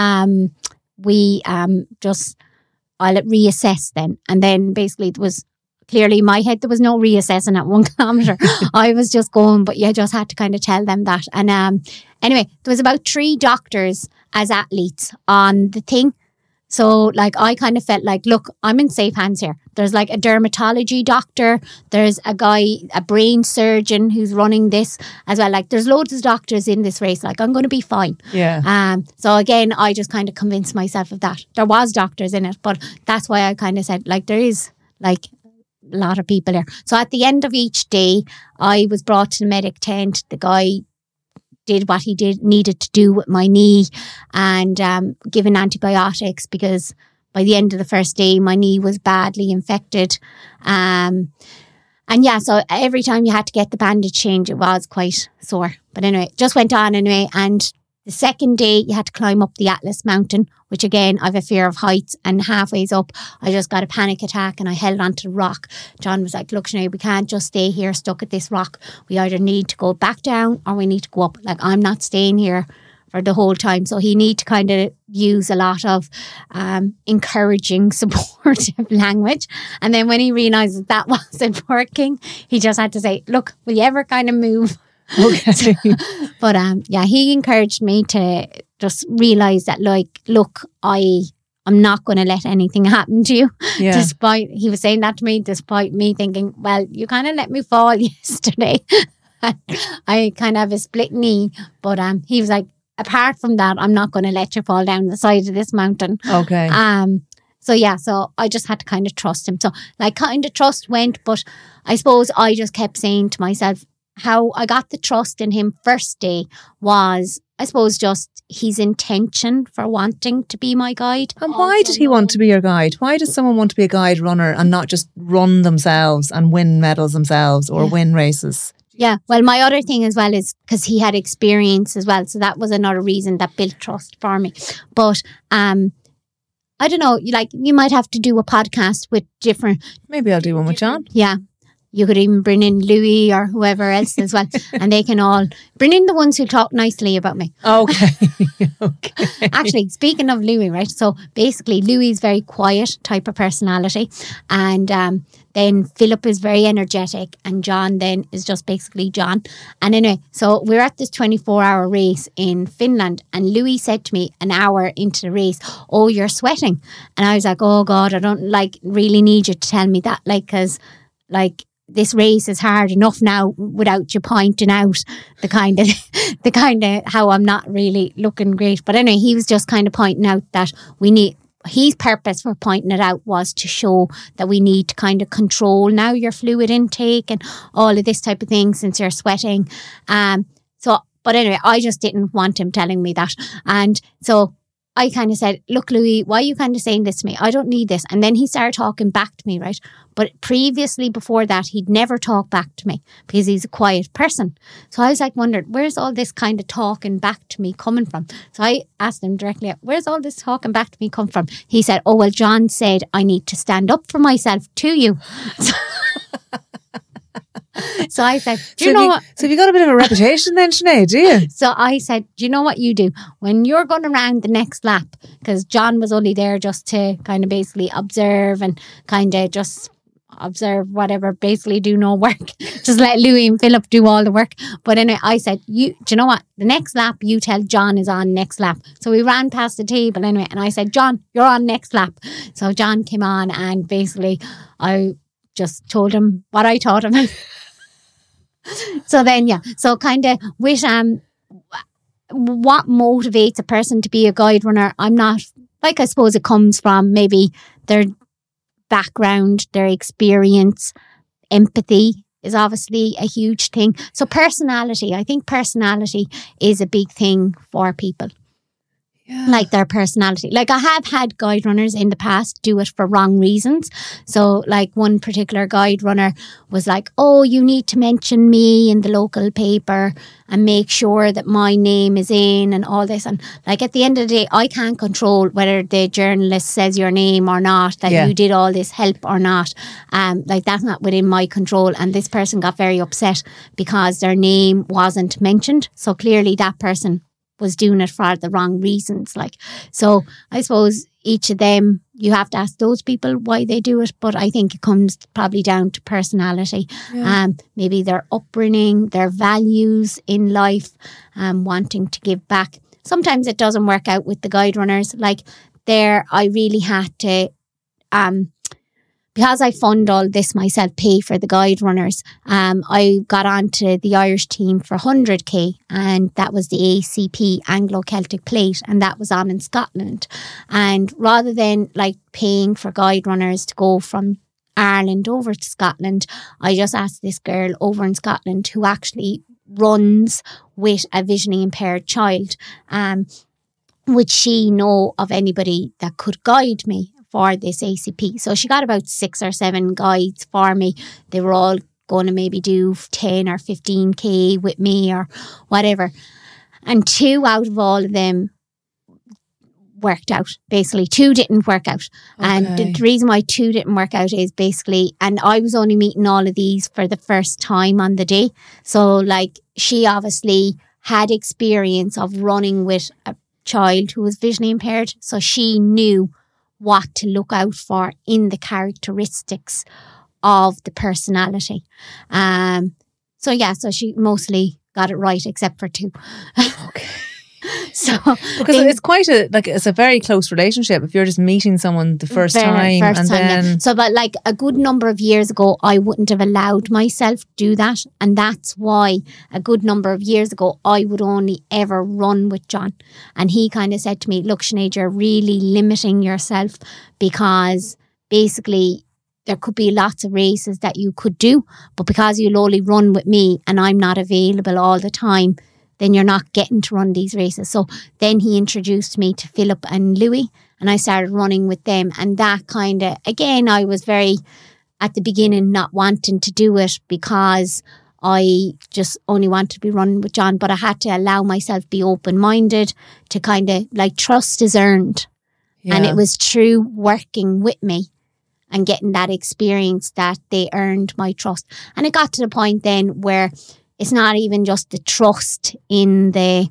I'll reassess then. And then basically it was clearly in my head, there was no reassessing at 1 kilometre. I was just going, but you just had to kind of tell them that. And anyway, there was about 3 doctors as athletes on the thing. So like I kind of felt like, look, I'm in safe hands here. There's like a dermatology doctor. There's a guy, a brain surgeon who's running this as well. Like there's loads of doctors in this race. Like I'm going to be fine.
Yeah.
So again, I just kind of convinced myself of that. There was doctors in it, but that's why I kind of said like there is like a lot of people there. So at the end of each day, I was brought to the medic tent. The guy did what he needed to do with my knee and given antibiotics because by the end of the first day my knee was badly infected so every time you had to get the bandage changed it was quite sore, but anyway just went on anyway. And the second day you had to climb up the Atlas Mountain, which again I have a fear of heights, and halfway up I just got a panic attack and I held onto the rock. John was like, look Sinead, we can't just stay here stuck at this rock. We either need to go back down or we need to go up. Like I'm not staying here for the whole time. So he need to kind of use a lot of encouraging, supportive language. And then when he realised that wasn't working, he just had to say, look, will you ever kind of move?
Okay.
But he encouraged me to just realise that, like, look, I'm not going to let anything happen to you.
Yeah.
Despite, he was saying that to me, despite me thinking, well, you kind of let me fall yesterday. I kind of have a split knee. But he was like, apart from that, I'm not going to let you fall down the side of this mountain.
Okay.
So I just had to kind of trust him. So like kind of trust went, but I suppose I just kept saying to myself, how I got the trust in him first day was, I suppose, just his intention for wanting to be my guide.
And why did he want to be your guide? Why does someone want to be a guide runner and not just run themselves and win medals themselves or win races?
Yeah, well, my other thing as well is because he had experience as well. So that was another reason that built trust for me. But I don't know, like you might have to do a podcast with different...
Maybe I'll do one with John.
Yeah. you could even bring in Louis or whoever else as well. And they can all bring in the ones who talk nicely about me.
Okay. Okay.
Actually, speaking of Louis, right? So basically, Louis is very quiet type of personality. And then Philip is very energetic. And John then is just basically John. And anyway, so we're at this 24-hour race in Finland. And Louis said to me an hour into the race, "Oh, you're sweating." And I was like, "Oh God, I don't really need you to tell me that. Because this race is hard enough now without you pointing out the kind of how I'm not really looking great." But anyway, he was just kind of pointing out that his purpose for pointing it out was to show that we need to kind of control now your fluid intake and all of this type of thing since you're sweating. But anyway, I just didn't want him telling me that. And so I kind of said, "Look, Louis, why are you kind of saying this to me? I don't need this." And then he started talking back to me, right? But previously, before that, he'd never talked back to me because he's a quiet person. So I was like, wondered, where's all this kind of talking back to me coming from? So I asked him directly, "Where's all this talking back to me come from?" He said, "Oh, well, John said I need to stand up for myself to you." So I said, "Do you know what?"
So have you got a bit of a reputation then, Sinead, do you?
So I said, "Do you know what you do? When you're going around the next lap," because John was only there just to kind of basically observe and kind of just observe whatever, basically do no work. Just let Louis and Philip do all the work. But anyway, I said, do you know what? The next lap, you tell John is on next lap. So we ran past the table anyway. And I said, "John, you're on next lap." So John came on and basically I just told him what I taught him. So then, yeah. So kind of with what motivates a person to be a guide runner, I'm not, I suppose it comes from maybe their background, their experience. Empathy is obviously a huge thing. So personality, I think personality is a big thing for people. Yeah. Their personality. I have had guide runners in the past do it for wrong reasons. So one particular guide runner was like, "Oh, you need to mention me in the local paper and make sure that my name is in," and all this. And at the end of the day, I can't control whether the journalist says your name or not, that you did all this help or not. That's not within my control. And this person got very upset because their name wasn't mentioned. So clearly that person was doing it for the wrong reasons. So I suppose each of them, you have to ask those people why they do it. But I think it comes probably down to personality, maybe their upbringing, their values in life, wanting to give back. Sometimes it doesn't work out with the guide runners. I really had to, because I fund all this myself, pay for the guide runners. I got onto the Irish team for 100k, and that was the ACP Anglo-Celtic Plate, and that was on in Scotland. And rather than paying for guide runners to go from Ireland over to Scotland, I just asked this girl over in Scotland who actually runs with a visually impaired child, would she know of anybody that could guide me for this ACP? So she got about 6 or 7 guides for me. They were all going to maybe do 10 or 15k with me or whatever. And 2 out of all of them worked out. Basically, 2 didn't work out. Okay. And the reason why 2 didn't work out is basically, and I was only meeting all of these for the first time on the day. So she obviously had experience of running with a child who was visually impaired. So she knew what to look out for in the characteristics of the personality. So she mostly got it right except for 2.
Okay. So because it's quite it's a very close relationship if you're just meeting someone the first time.
So but a good number of years ago I wouldn't have allowed myself to do that, and that's why a good number of years ago I would only ever run with John. And he kind of said to me, "Look, Sinead, you're really limiting yourself, because basically there could be lots of races that you could do, but because you'll only run with me and I'm not available all the time, then you're not getting to run these races." So then he introduced me to Philip and Louis, and I started running with them. And that kind of, again, I was very, at the beginning, not wanting to do it because I just only wanted to be running with John. But I had to allow myself be open-minded to kind of trust is earned. Yeah. And it was through working with me and getting that experience that they earned my trust. And it got to the point then where it's not even just the trust in the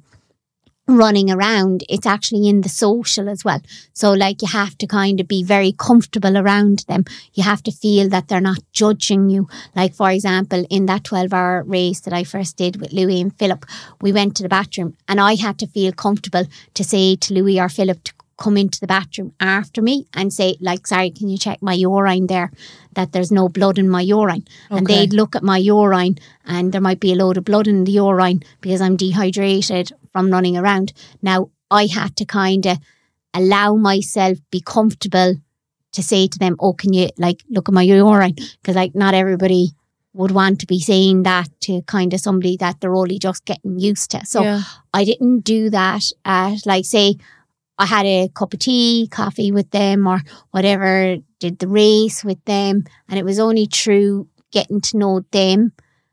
running around, it's actually in the social as well. So like you have to kind of be very comfortable around them. You have to feel that they're not judging you. Like for example, in that 12-hour race that I first did with Louis and Philip, we went to the bathroom and I had to feel comfortable to say to Louis or Philip to come into the bathroom after me and say like, sorry, can you check my urine there, that there's no blood in my urine. Okay. And they'd look at my urine and there might be a load of blood in the urine because I'm dehydrated from running around. Now I had to kind of allow myself be comfortable to say to them, oh, can you like look at my urine? Because like not everybody would want to be saying that to kind of somebody that they're only just getting used to. So I didn't do that at like say I had a cup of tea, coffee with them or whatever, did the race with them. And it was only through getting to know them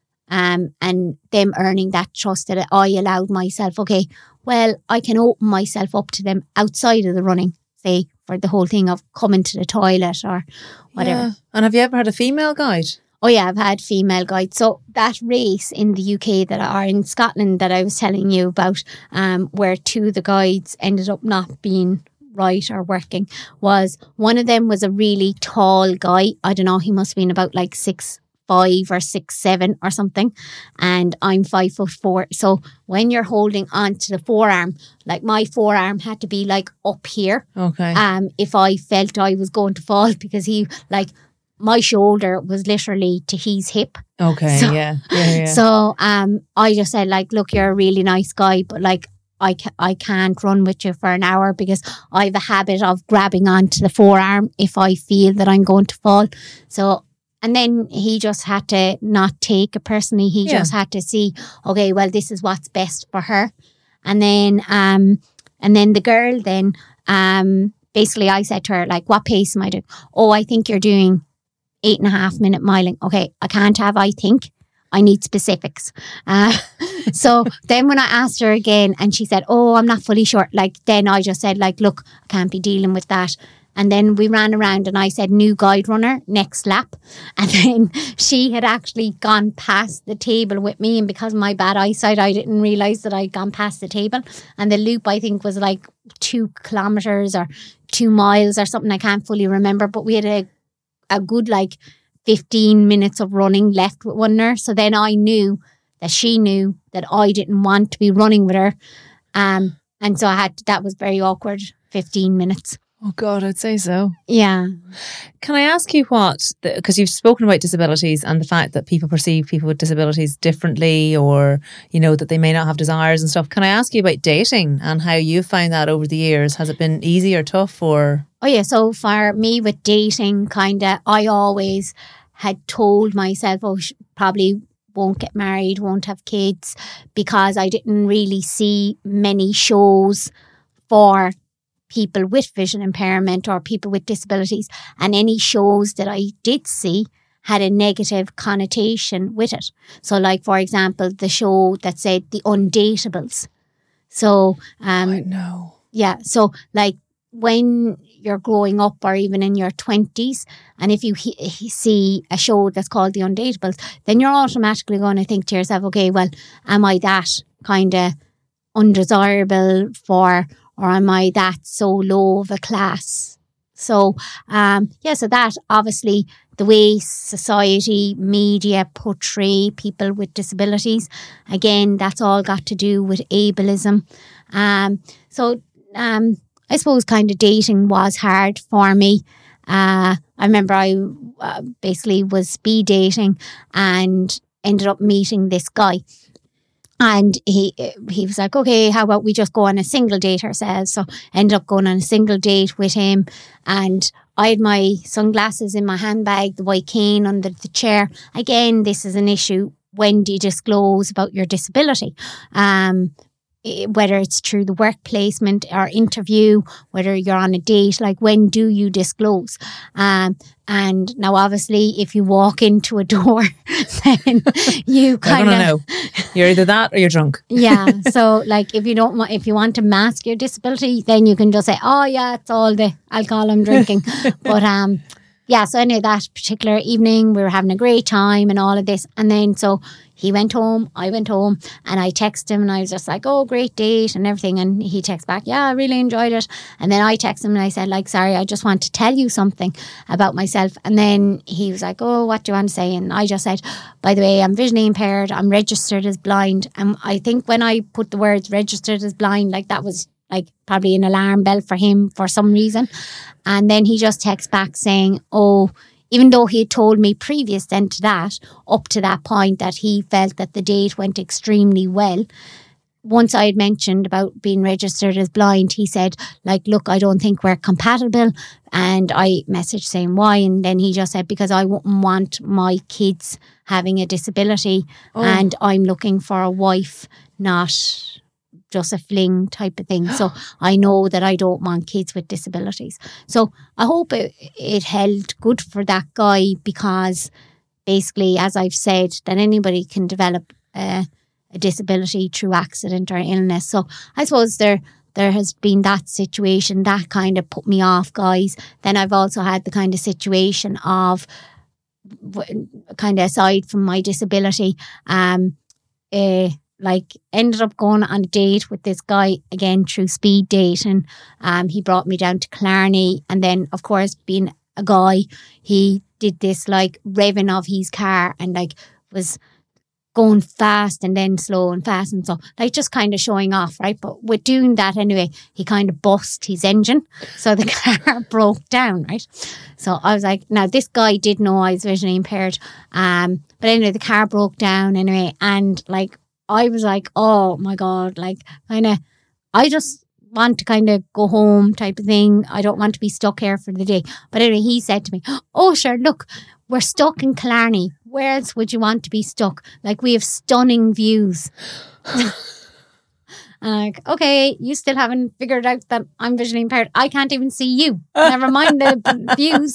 and them earning that trust that I allowed myself, okay, well, I can open myself up to them outside of the running, say, for the whole thing of coming to the toilet or whatever.
Yeah. And have you ever had a female guide?
Oh yeah, I've had female guides. So that race in the UK that are in Scotland that I was telling you about, where two of the guides ended up not being right or working, was one of them was a really tall guy. I don't know, he must have been about like 6'5" or 6'7" or something, and I'm 5'4". So when you're holding on to the forearm, like my forearm had to be like up here.
Okay.
If I felt I was going to fall, because he like my shoulder was literally to his hip.
Okay.
So,
yeah.
So I just said like, look, you're a really nice guy, but like I can't run with you for an hour because I have a habit of grabbing onto the forearm if I feel that I'm going to fall. So, and then he just had to not take it personally. He just had to see, okay, well, this is what's best for her. And then the girl then, basically I said to her, like, what pace am I doing? Oh, I think you're doing 8.5 minute miling. Okay, I can't have I think. I need specifics. So then when I asked her again and she said, oh, I'm not fully sure. Like then I just said like, look, I can't be dealing with that. And then we ran around and I said, new guide runner, next lap. And then she had actually gone past the table with me. And because of my bad eyesight, I didn't realise that I'd gone past the table. And the loop, I think, was like 2 kilometres or 2 miles or something. I can't fully remember. But we had a good like 15 minutes of running left with one nurse. So then I knew that she knew that I didn't want to be running with her. And so that was very awkward, 15 minutes.
Oh God, I'd say so.
Yeah.
Can I ask you because you've spoken about disabilities and the fact that people perceive people with disabilities differently, or, you know, that they may not have desires and stuff. Can I ask you about dating and how you've found that over the years? Has it been easy or tough or?
Oh yeah, so for me with dating, I always had told myself, probably won't get married, won't have kids, because I didn't really see many shows for people with vision impairment or people with disabilities, and any shows that I did see had a negative connotation with it. So like, for example, the show that said The Undateables. So
I know.
Yeah, so like when you're growing up or even in your 20s, and if you see a show that's called The Undateables, then you're automatically going to think to yourself, okay, well, am I that kind of undesirable for, or am I that so low of a class? So, so that obviously the way society, media portray people with disabilities, again, that's all got to do with ableism. I suppose kind of dating was hard for me. I remember I basically was speed dating and ended up meeting this guy. And he was like, okay, how about we just go on a single date ourselves? So I ended up going on a single date with him, and I had my sunglasses in my handbag, the white cane under the chair. Again, this is an issue. When do you disclose about your disability? Whether it's through the work placement or interview, whether you're on a date, like when do you disclose? And now obviously if you walk into a door, then you kind of
know. You're either that or you're drunk.
Yeah. So like if you want to mask your disability, then you can just say, oh yeah, it's all the alcohol I'm drinking. But yeah, so anyway, that particular evening, we were having a great time and all of this. And then, so he went home, I went home, and I texted him and I was just like, oh, great date and everything. And he texts back, yeah, I really enjoyed it. And then I texted him and I said, like, sorry, I just want to tell you something about myself. And then he was like, oh, what do you want to say? And I just said, by the way, I'm visually impaired. I'm registered as blind. And I think when I put the words registered as blind, like that was like probably an alarm bell for him for some reason. And then he just texts back saying, oh, even though he had told me previous then to that, up to that point, that he felt that the date went extremely well. Once I had mentioned about being registered as blind, he said, like, look, I don't think we're compatible. And I messaged saying why. And then he just said, because I wouldn't want my kids having a disability. And I'm looking for a wife, not just a fling type of thing. So I know that I don't want kids with disabilities. So I hope it held good for that guy, because basically, as I've said, that anybody can develop a disability through accident or illness. So I suppose there has been that situation that kind of put me off, guys. Then I've also had the kind of situation of, kind of aside from my disability, like ended up going on a date with this guy again through speed dating. He brought me down to Killarney, and then of course, being a guy, he did this like revving of his car and like was going fast and then slow and fast, and so like just kind of showing off, right? But with doing that anyway, he kind of bust his engine, so the car broke down, right? So I was like, now this guy did know I was visually impaired, but anyway, the car broke down anyway, and like I was like, oh my God, like kind of, I just want to kind of go home type of thing. I don't want to be stuck here for the day. But anyway, he said to me, oh sure, look, we're stuck in Killarney. Where else would you want to be stuck? Like, we have stunning views. And I'm like, okay, you still haven't figured out that I'm visually impaired. I can't even see you. Never mind the views.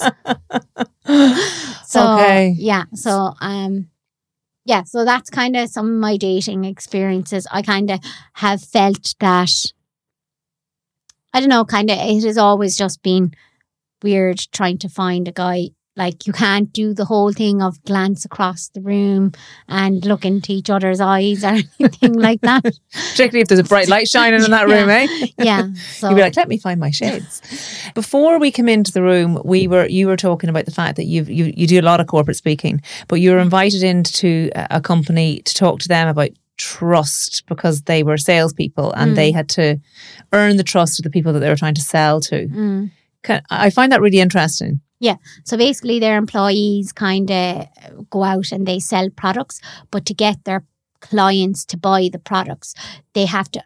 So,
okay.
Yeah. So, yeah, so that's kind of some of my dating experiences. I kind of have felt that, I don't know, kind of it has always just been weird trying to find a guy. Like, you can't do the whole thing of glance across the room and look into each other's eyes or anything like that.
Particularly if there's a bright light shining in that room, eh?
Yeah. So.
You'd be like, let me find my shades. Before we come into the room, you were talking about the fact that you do a lot of corporate speaking, but you were invited into a company to talk to them about trust, because they were salespeople and they had to earn the trust of the people that they were trying to sell to. I find that really interesting.
Yeah. So basically their employees kind of go out and they sell products, but to get their clients to buy the products, they have to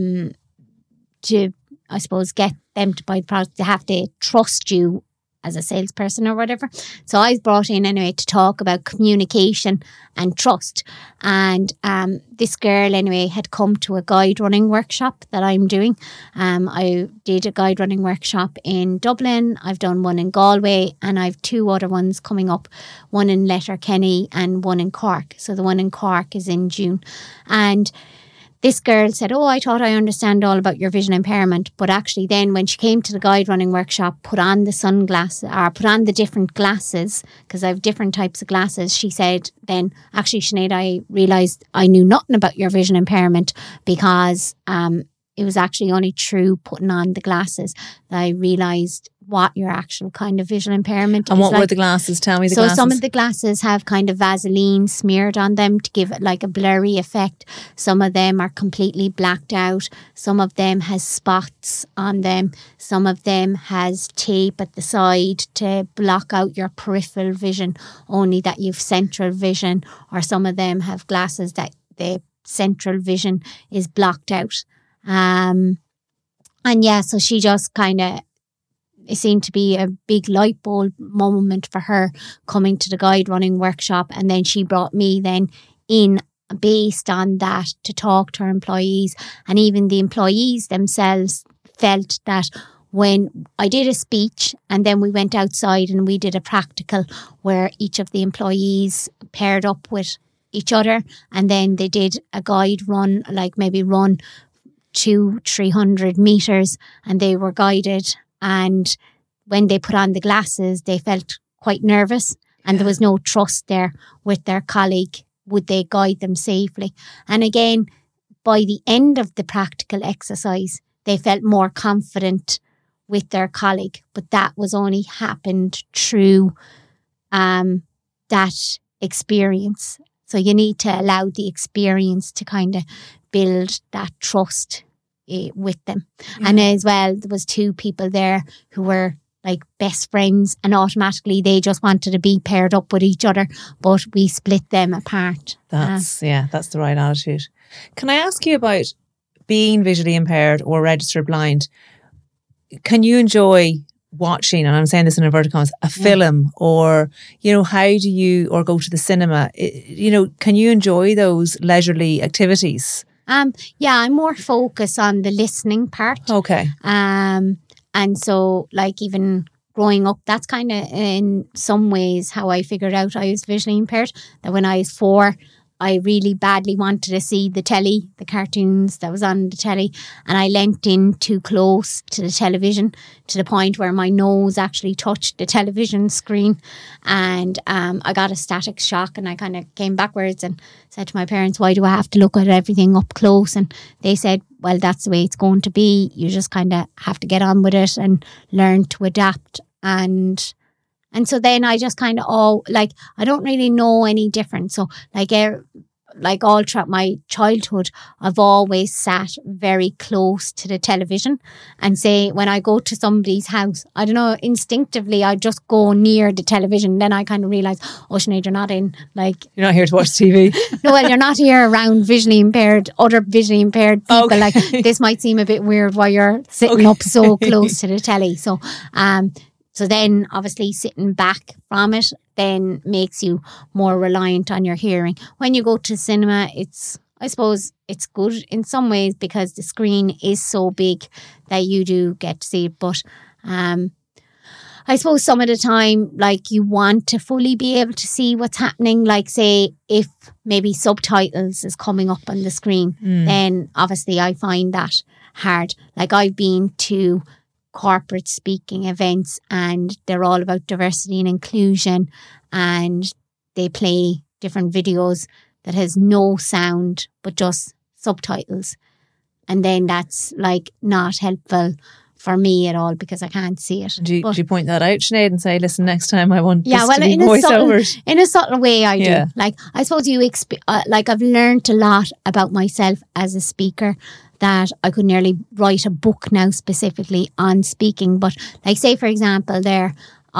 I suppose, get them to buy the product. They have to trust you as a salesperson or whatever. So I was brought in anyway to talk about communication and trust. And this girl anyway had come to a guide running workshop that I'm doing. I did a guide running workshop in Dublin. I've done one in Galway, and I've 2 other ones coming up, one in Letterkenny and one in Cork. So the one in Cork is in June. And this girl said, oh, I thought I understand all about your vision impairment. But actually then when she came to the guide running workshop, put on the sunglasses, or put on the different glasses, because I have different types of glasses, she said then, actually, Sinead, I realised I knew nothing about your vision impairment, because it was actually only through putting on the glasses that I realised what your actual kind of visual impairment is.
And what were the glasses? Tell me the glasses.
So some of the glasses have kind of Vaseline smeared on them to give it like a blurry effect. Some of them are completely blacked out. Some of them has spots on them. Some of them has tape at the side to block out your peripheral vision, only that you've central vision. Or some of them have glasses that the central vision is blocked out. And yeah, so she just kind of, it seemed to be a big light bulb moment for her coming to the guide running workshop. And then she brought me then in based on that to talk to her employees. And even the employees themselves felt that when I did a speech and then we went outside and we did a practical where each of the employees paired up with each other, and then they did a guide run, like maybe run 200-300 meters, and they were guided. And when they put on the glasses, they felt quite nervous, and there was no trust there with their colleague. Would they guide them safely? And again, by the end of the practical exercise, they felt more confident with their colleague, but that was only happened through that experience. So you need to allow the experience to kind of build that trust with them. Yeah. And as well, there was 2 people there who were like best friends, and automatically they just wanted to be paired up with each other, but we split them apart.
That's the right attitude. Can I ask you about being visually impaired or registered blind? Can you enjoy watching, and I'm saying this in inverted commas, a film, or, how do you, or go to the cinema? Can you enjoy those leisurely activities?
I'm more focused on the listening part.
Okay.
And so, like, even growing up, that's kind of in some ways how I figured out I was visually impaired. That when I was 4, I really badly wanted to see the telly, the cartoons that was on the telly, and I leant in too close to the television to the point where my nose actually touched the television screen, and I got a static shock, and I kind of came backwards and said to my parents, why do I have to look at everything up close? And they said, well, that's the way it's going to be. You just kind of have to get on with it and learn to adapt. And so then I just kind of, I don't really know any different. So like all throughout my childhood, I've always sat very close to the television, and say when I go to somebody's house, I don't know, instinctively I just go near the television. Then I kind of realise, oh, Sinead, you're not in, like...
You're not here to watch TV.
No, well, you're not here around other visually impaired people. Okay. Like, this might seem a bit weird while you're sitting up so close to the telly. So then obviously sitting back from it then makes you more reliant on your hearing. When you go to cinema, I suppose it's good in some ways because the screen is so big that you do get to see it. But I suppose some of the time, like, you want to fully be able to see what's happening. Like, say, if maybe subtitles is coming up on the screen, then obviously I find that hard. Like, I've been to corporate speaking events and they're all about diversity and inclusion, and they play different videos that has no sound but just subtitles, and then that's like not helpful for me at all because I can't see it.
Do you point that out, Sinead, and say, listen, next time I want this to be voiceovers?
In a subtle way I do. Like, I suppose I've learned a lot about myself as a speaker, that I could nearly write a book now specifically on speaking. But like, say for example, the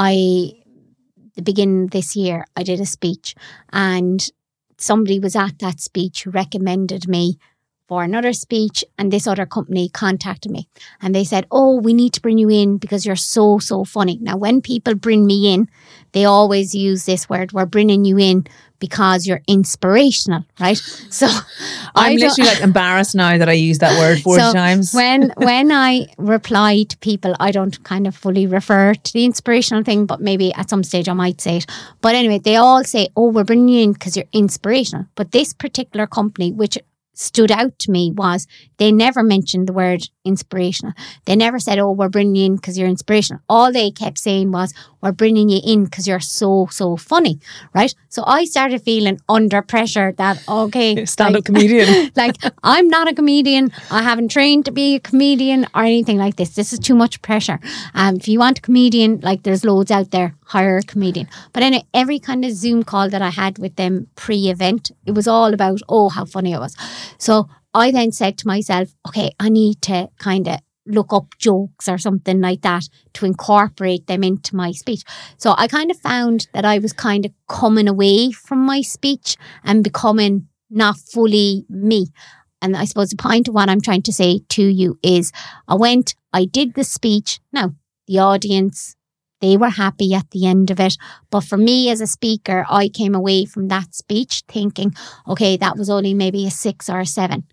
beginning of this year, I did a speech, and somebody was at that speech who recommended me for another speech, and this other company contacted me and they said, oh, we need to bring you in because you're so funny. Now, when people bring me in, they always use this word, we're bringing you in because you're inspirational, right? So
I'm literally like embarrassed now that I use that word 4 times.
When I reply to people, I don't kind of fully refer to the inspirational thing, but maybe at some stage I might say it. But anyway, they all say, oh, we're bringing you in because you're inspirational. But this particular company, which stood out to me, was they never mentioned the word inspirational. They never said, oh, we're bringing you in because you're inspirational. All they kept saying was, we're bringing you in because you're so funny, right? So I started feeling under pressure that, okay,
stand-up comedian.
Like, I'm not a comedian. I haven't trained to be a comedian or anything like this. This is too much pressure. If you want a comedian, like, there's loads out there, hire a comedian. But anyway, every kind of Zoom call that I had with them pre-event, it was all about, oh, how funny I was. So I then said to myself, okay, I need to kind of look up jokes or something like that to incorporate them into my speech. So I kind of found that I was kind of coming away from my speech and becoming not fully me. And I suppose the point of what I'm trying to say to you is, I did the speech. Now, the audience, they were happy at the end of it. But for me as a speaker, I came away from that speech thinking, okay, that was only maybe a 6 or a 7.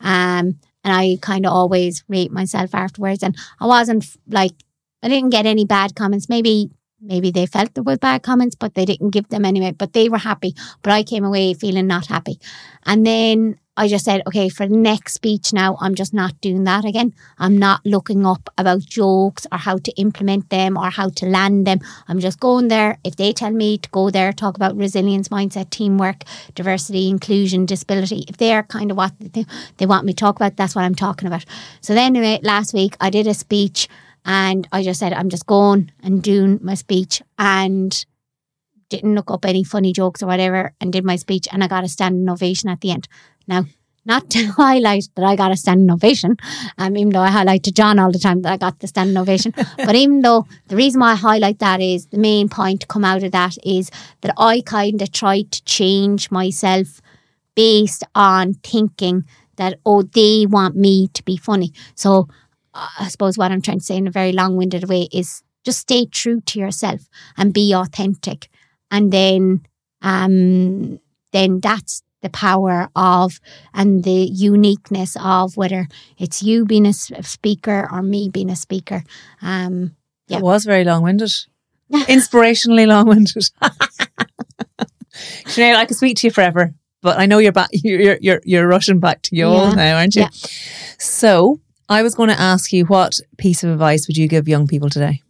And I kind of always rate myself afterwards. And I didn't get any bad comments. Maybe they felt there were bad comments, but they didn't give them anyway. But they were happy. But I came away feeling not happy. And then I just said, okay, for the next speech now, I'm just not doing that again. I'm not looking up about jokes or how to implement them or how to land them. I'm just going there. If they tell me to go there, talk about resilience, mindset, teamwork, diversity, inclusion, disability, if they're kind of what they want me to talk about, that's what I'm talking about. So then last week I did a speech and I just said, I'm just going and doing my speech, and didn't look up any funny jokes or whatever, and did my speech, and I got a standing ovation at the end. Now, not to highlight that I got a standing ovation, even though I highlight to John all the time that I got the standing ovation, but even though the reason why I highlight that is the main point to come out of that is that I kind of tried to change myself based on thinking that, oh, they want me to be funny. So I suppose what I'm trying to say in a very long-winded way is just stay true to yourself and be authentic. And then that's the power of and the uniqueness of whether it's you being a speaker or me being a speaker.
It was very long-winded. Inspirationally long-winded. Sinead, I could speak to you forever, but I know you're back. You're rushing back to yours now, aren't you? Yeah. So I was going to ask you, what piece of advice would you give young people today?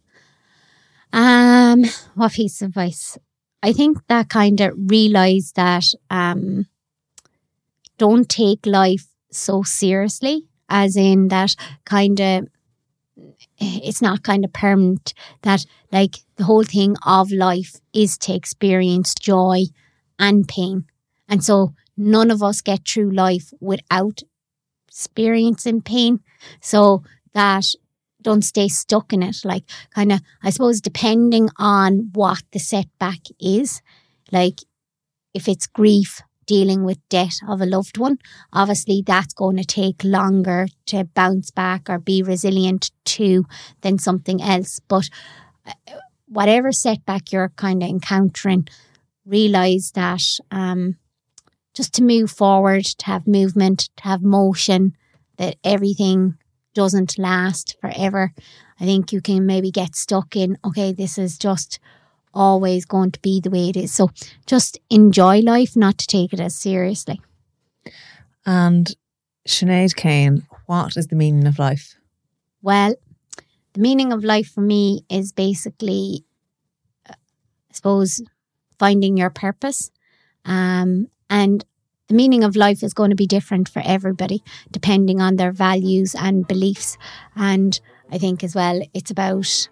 What piece of advice? I think that kind of realise that don't take life so seriously, as in that kind of it's not kind of permanent, that like the whole thing of life is to experience joy and pain. And so none of us get through life without experiencing pain. So that don't stay stuck in it. Like kind of, I suppose, depending on what the setback is, like if it's grief, dealing with death of a loved one, obviously that's going to take longer to bounce back or be resilient to than something else. But whatever setback you're kind of encountering, realise that just to move forward, to have movement, to have motion, that everything doesn't last forever. I think you can maybe get stuck in, okay, this is just always going to be the way it is. So just enjoy life, not to take it as seriously.
And Sinead Kane, what is the meaning of life?
Well, the meaning of life for me is basically, I suppose, finding your purpose. And the meaning of life is going to be different for everybody, depending on their values and beliefs. And I think as well, it's about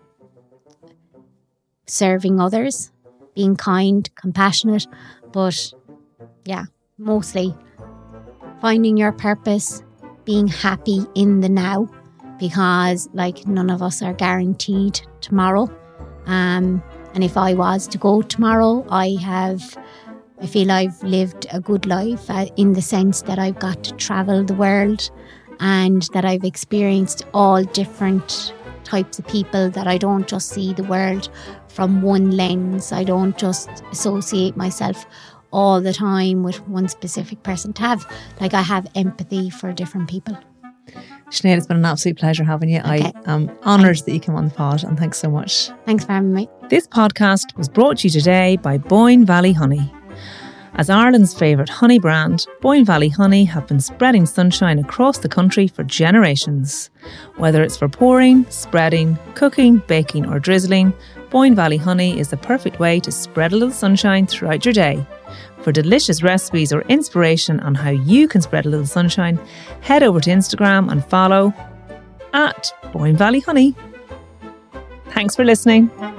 serving others, being kind, compassionate, but yeah, mostly finding your purpose, being happy in the now, because like none of us are guaranteed tomorrow. And if I was to go tomorrow, I feel I've lived a good life in the sense that I've got to travel the world and that I've experienced all different types of people, that I don't just see the world from one lens. I don't just associate myself all the time with one specific person. I have empathy for different people.
Sinead, it's been an absolute pleasure having you. Okay. I am honoured that you came on the pod, and thanks so much.
Thanks for having me.
This podcast was brought to you today by Boyne Valley Honey. As Ireland's favourite honey brand, Boyne Valley Honey have been spreading sunshine across the country for generations. Whether it's for pouring, spreading, cooking, baking or drizzling, Boyne Valley Honey is the perfect way to spread a little sunshine throughout your day. For delicious recipes or inspiration on how you can spread a little sunshine, head over to Instagram and follow @Boyne Valley Honey. Thanks for listening.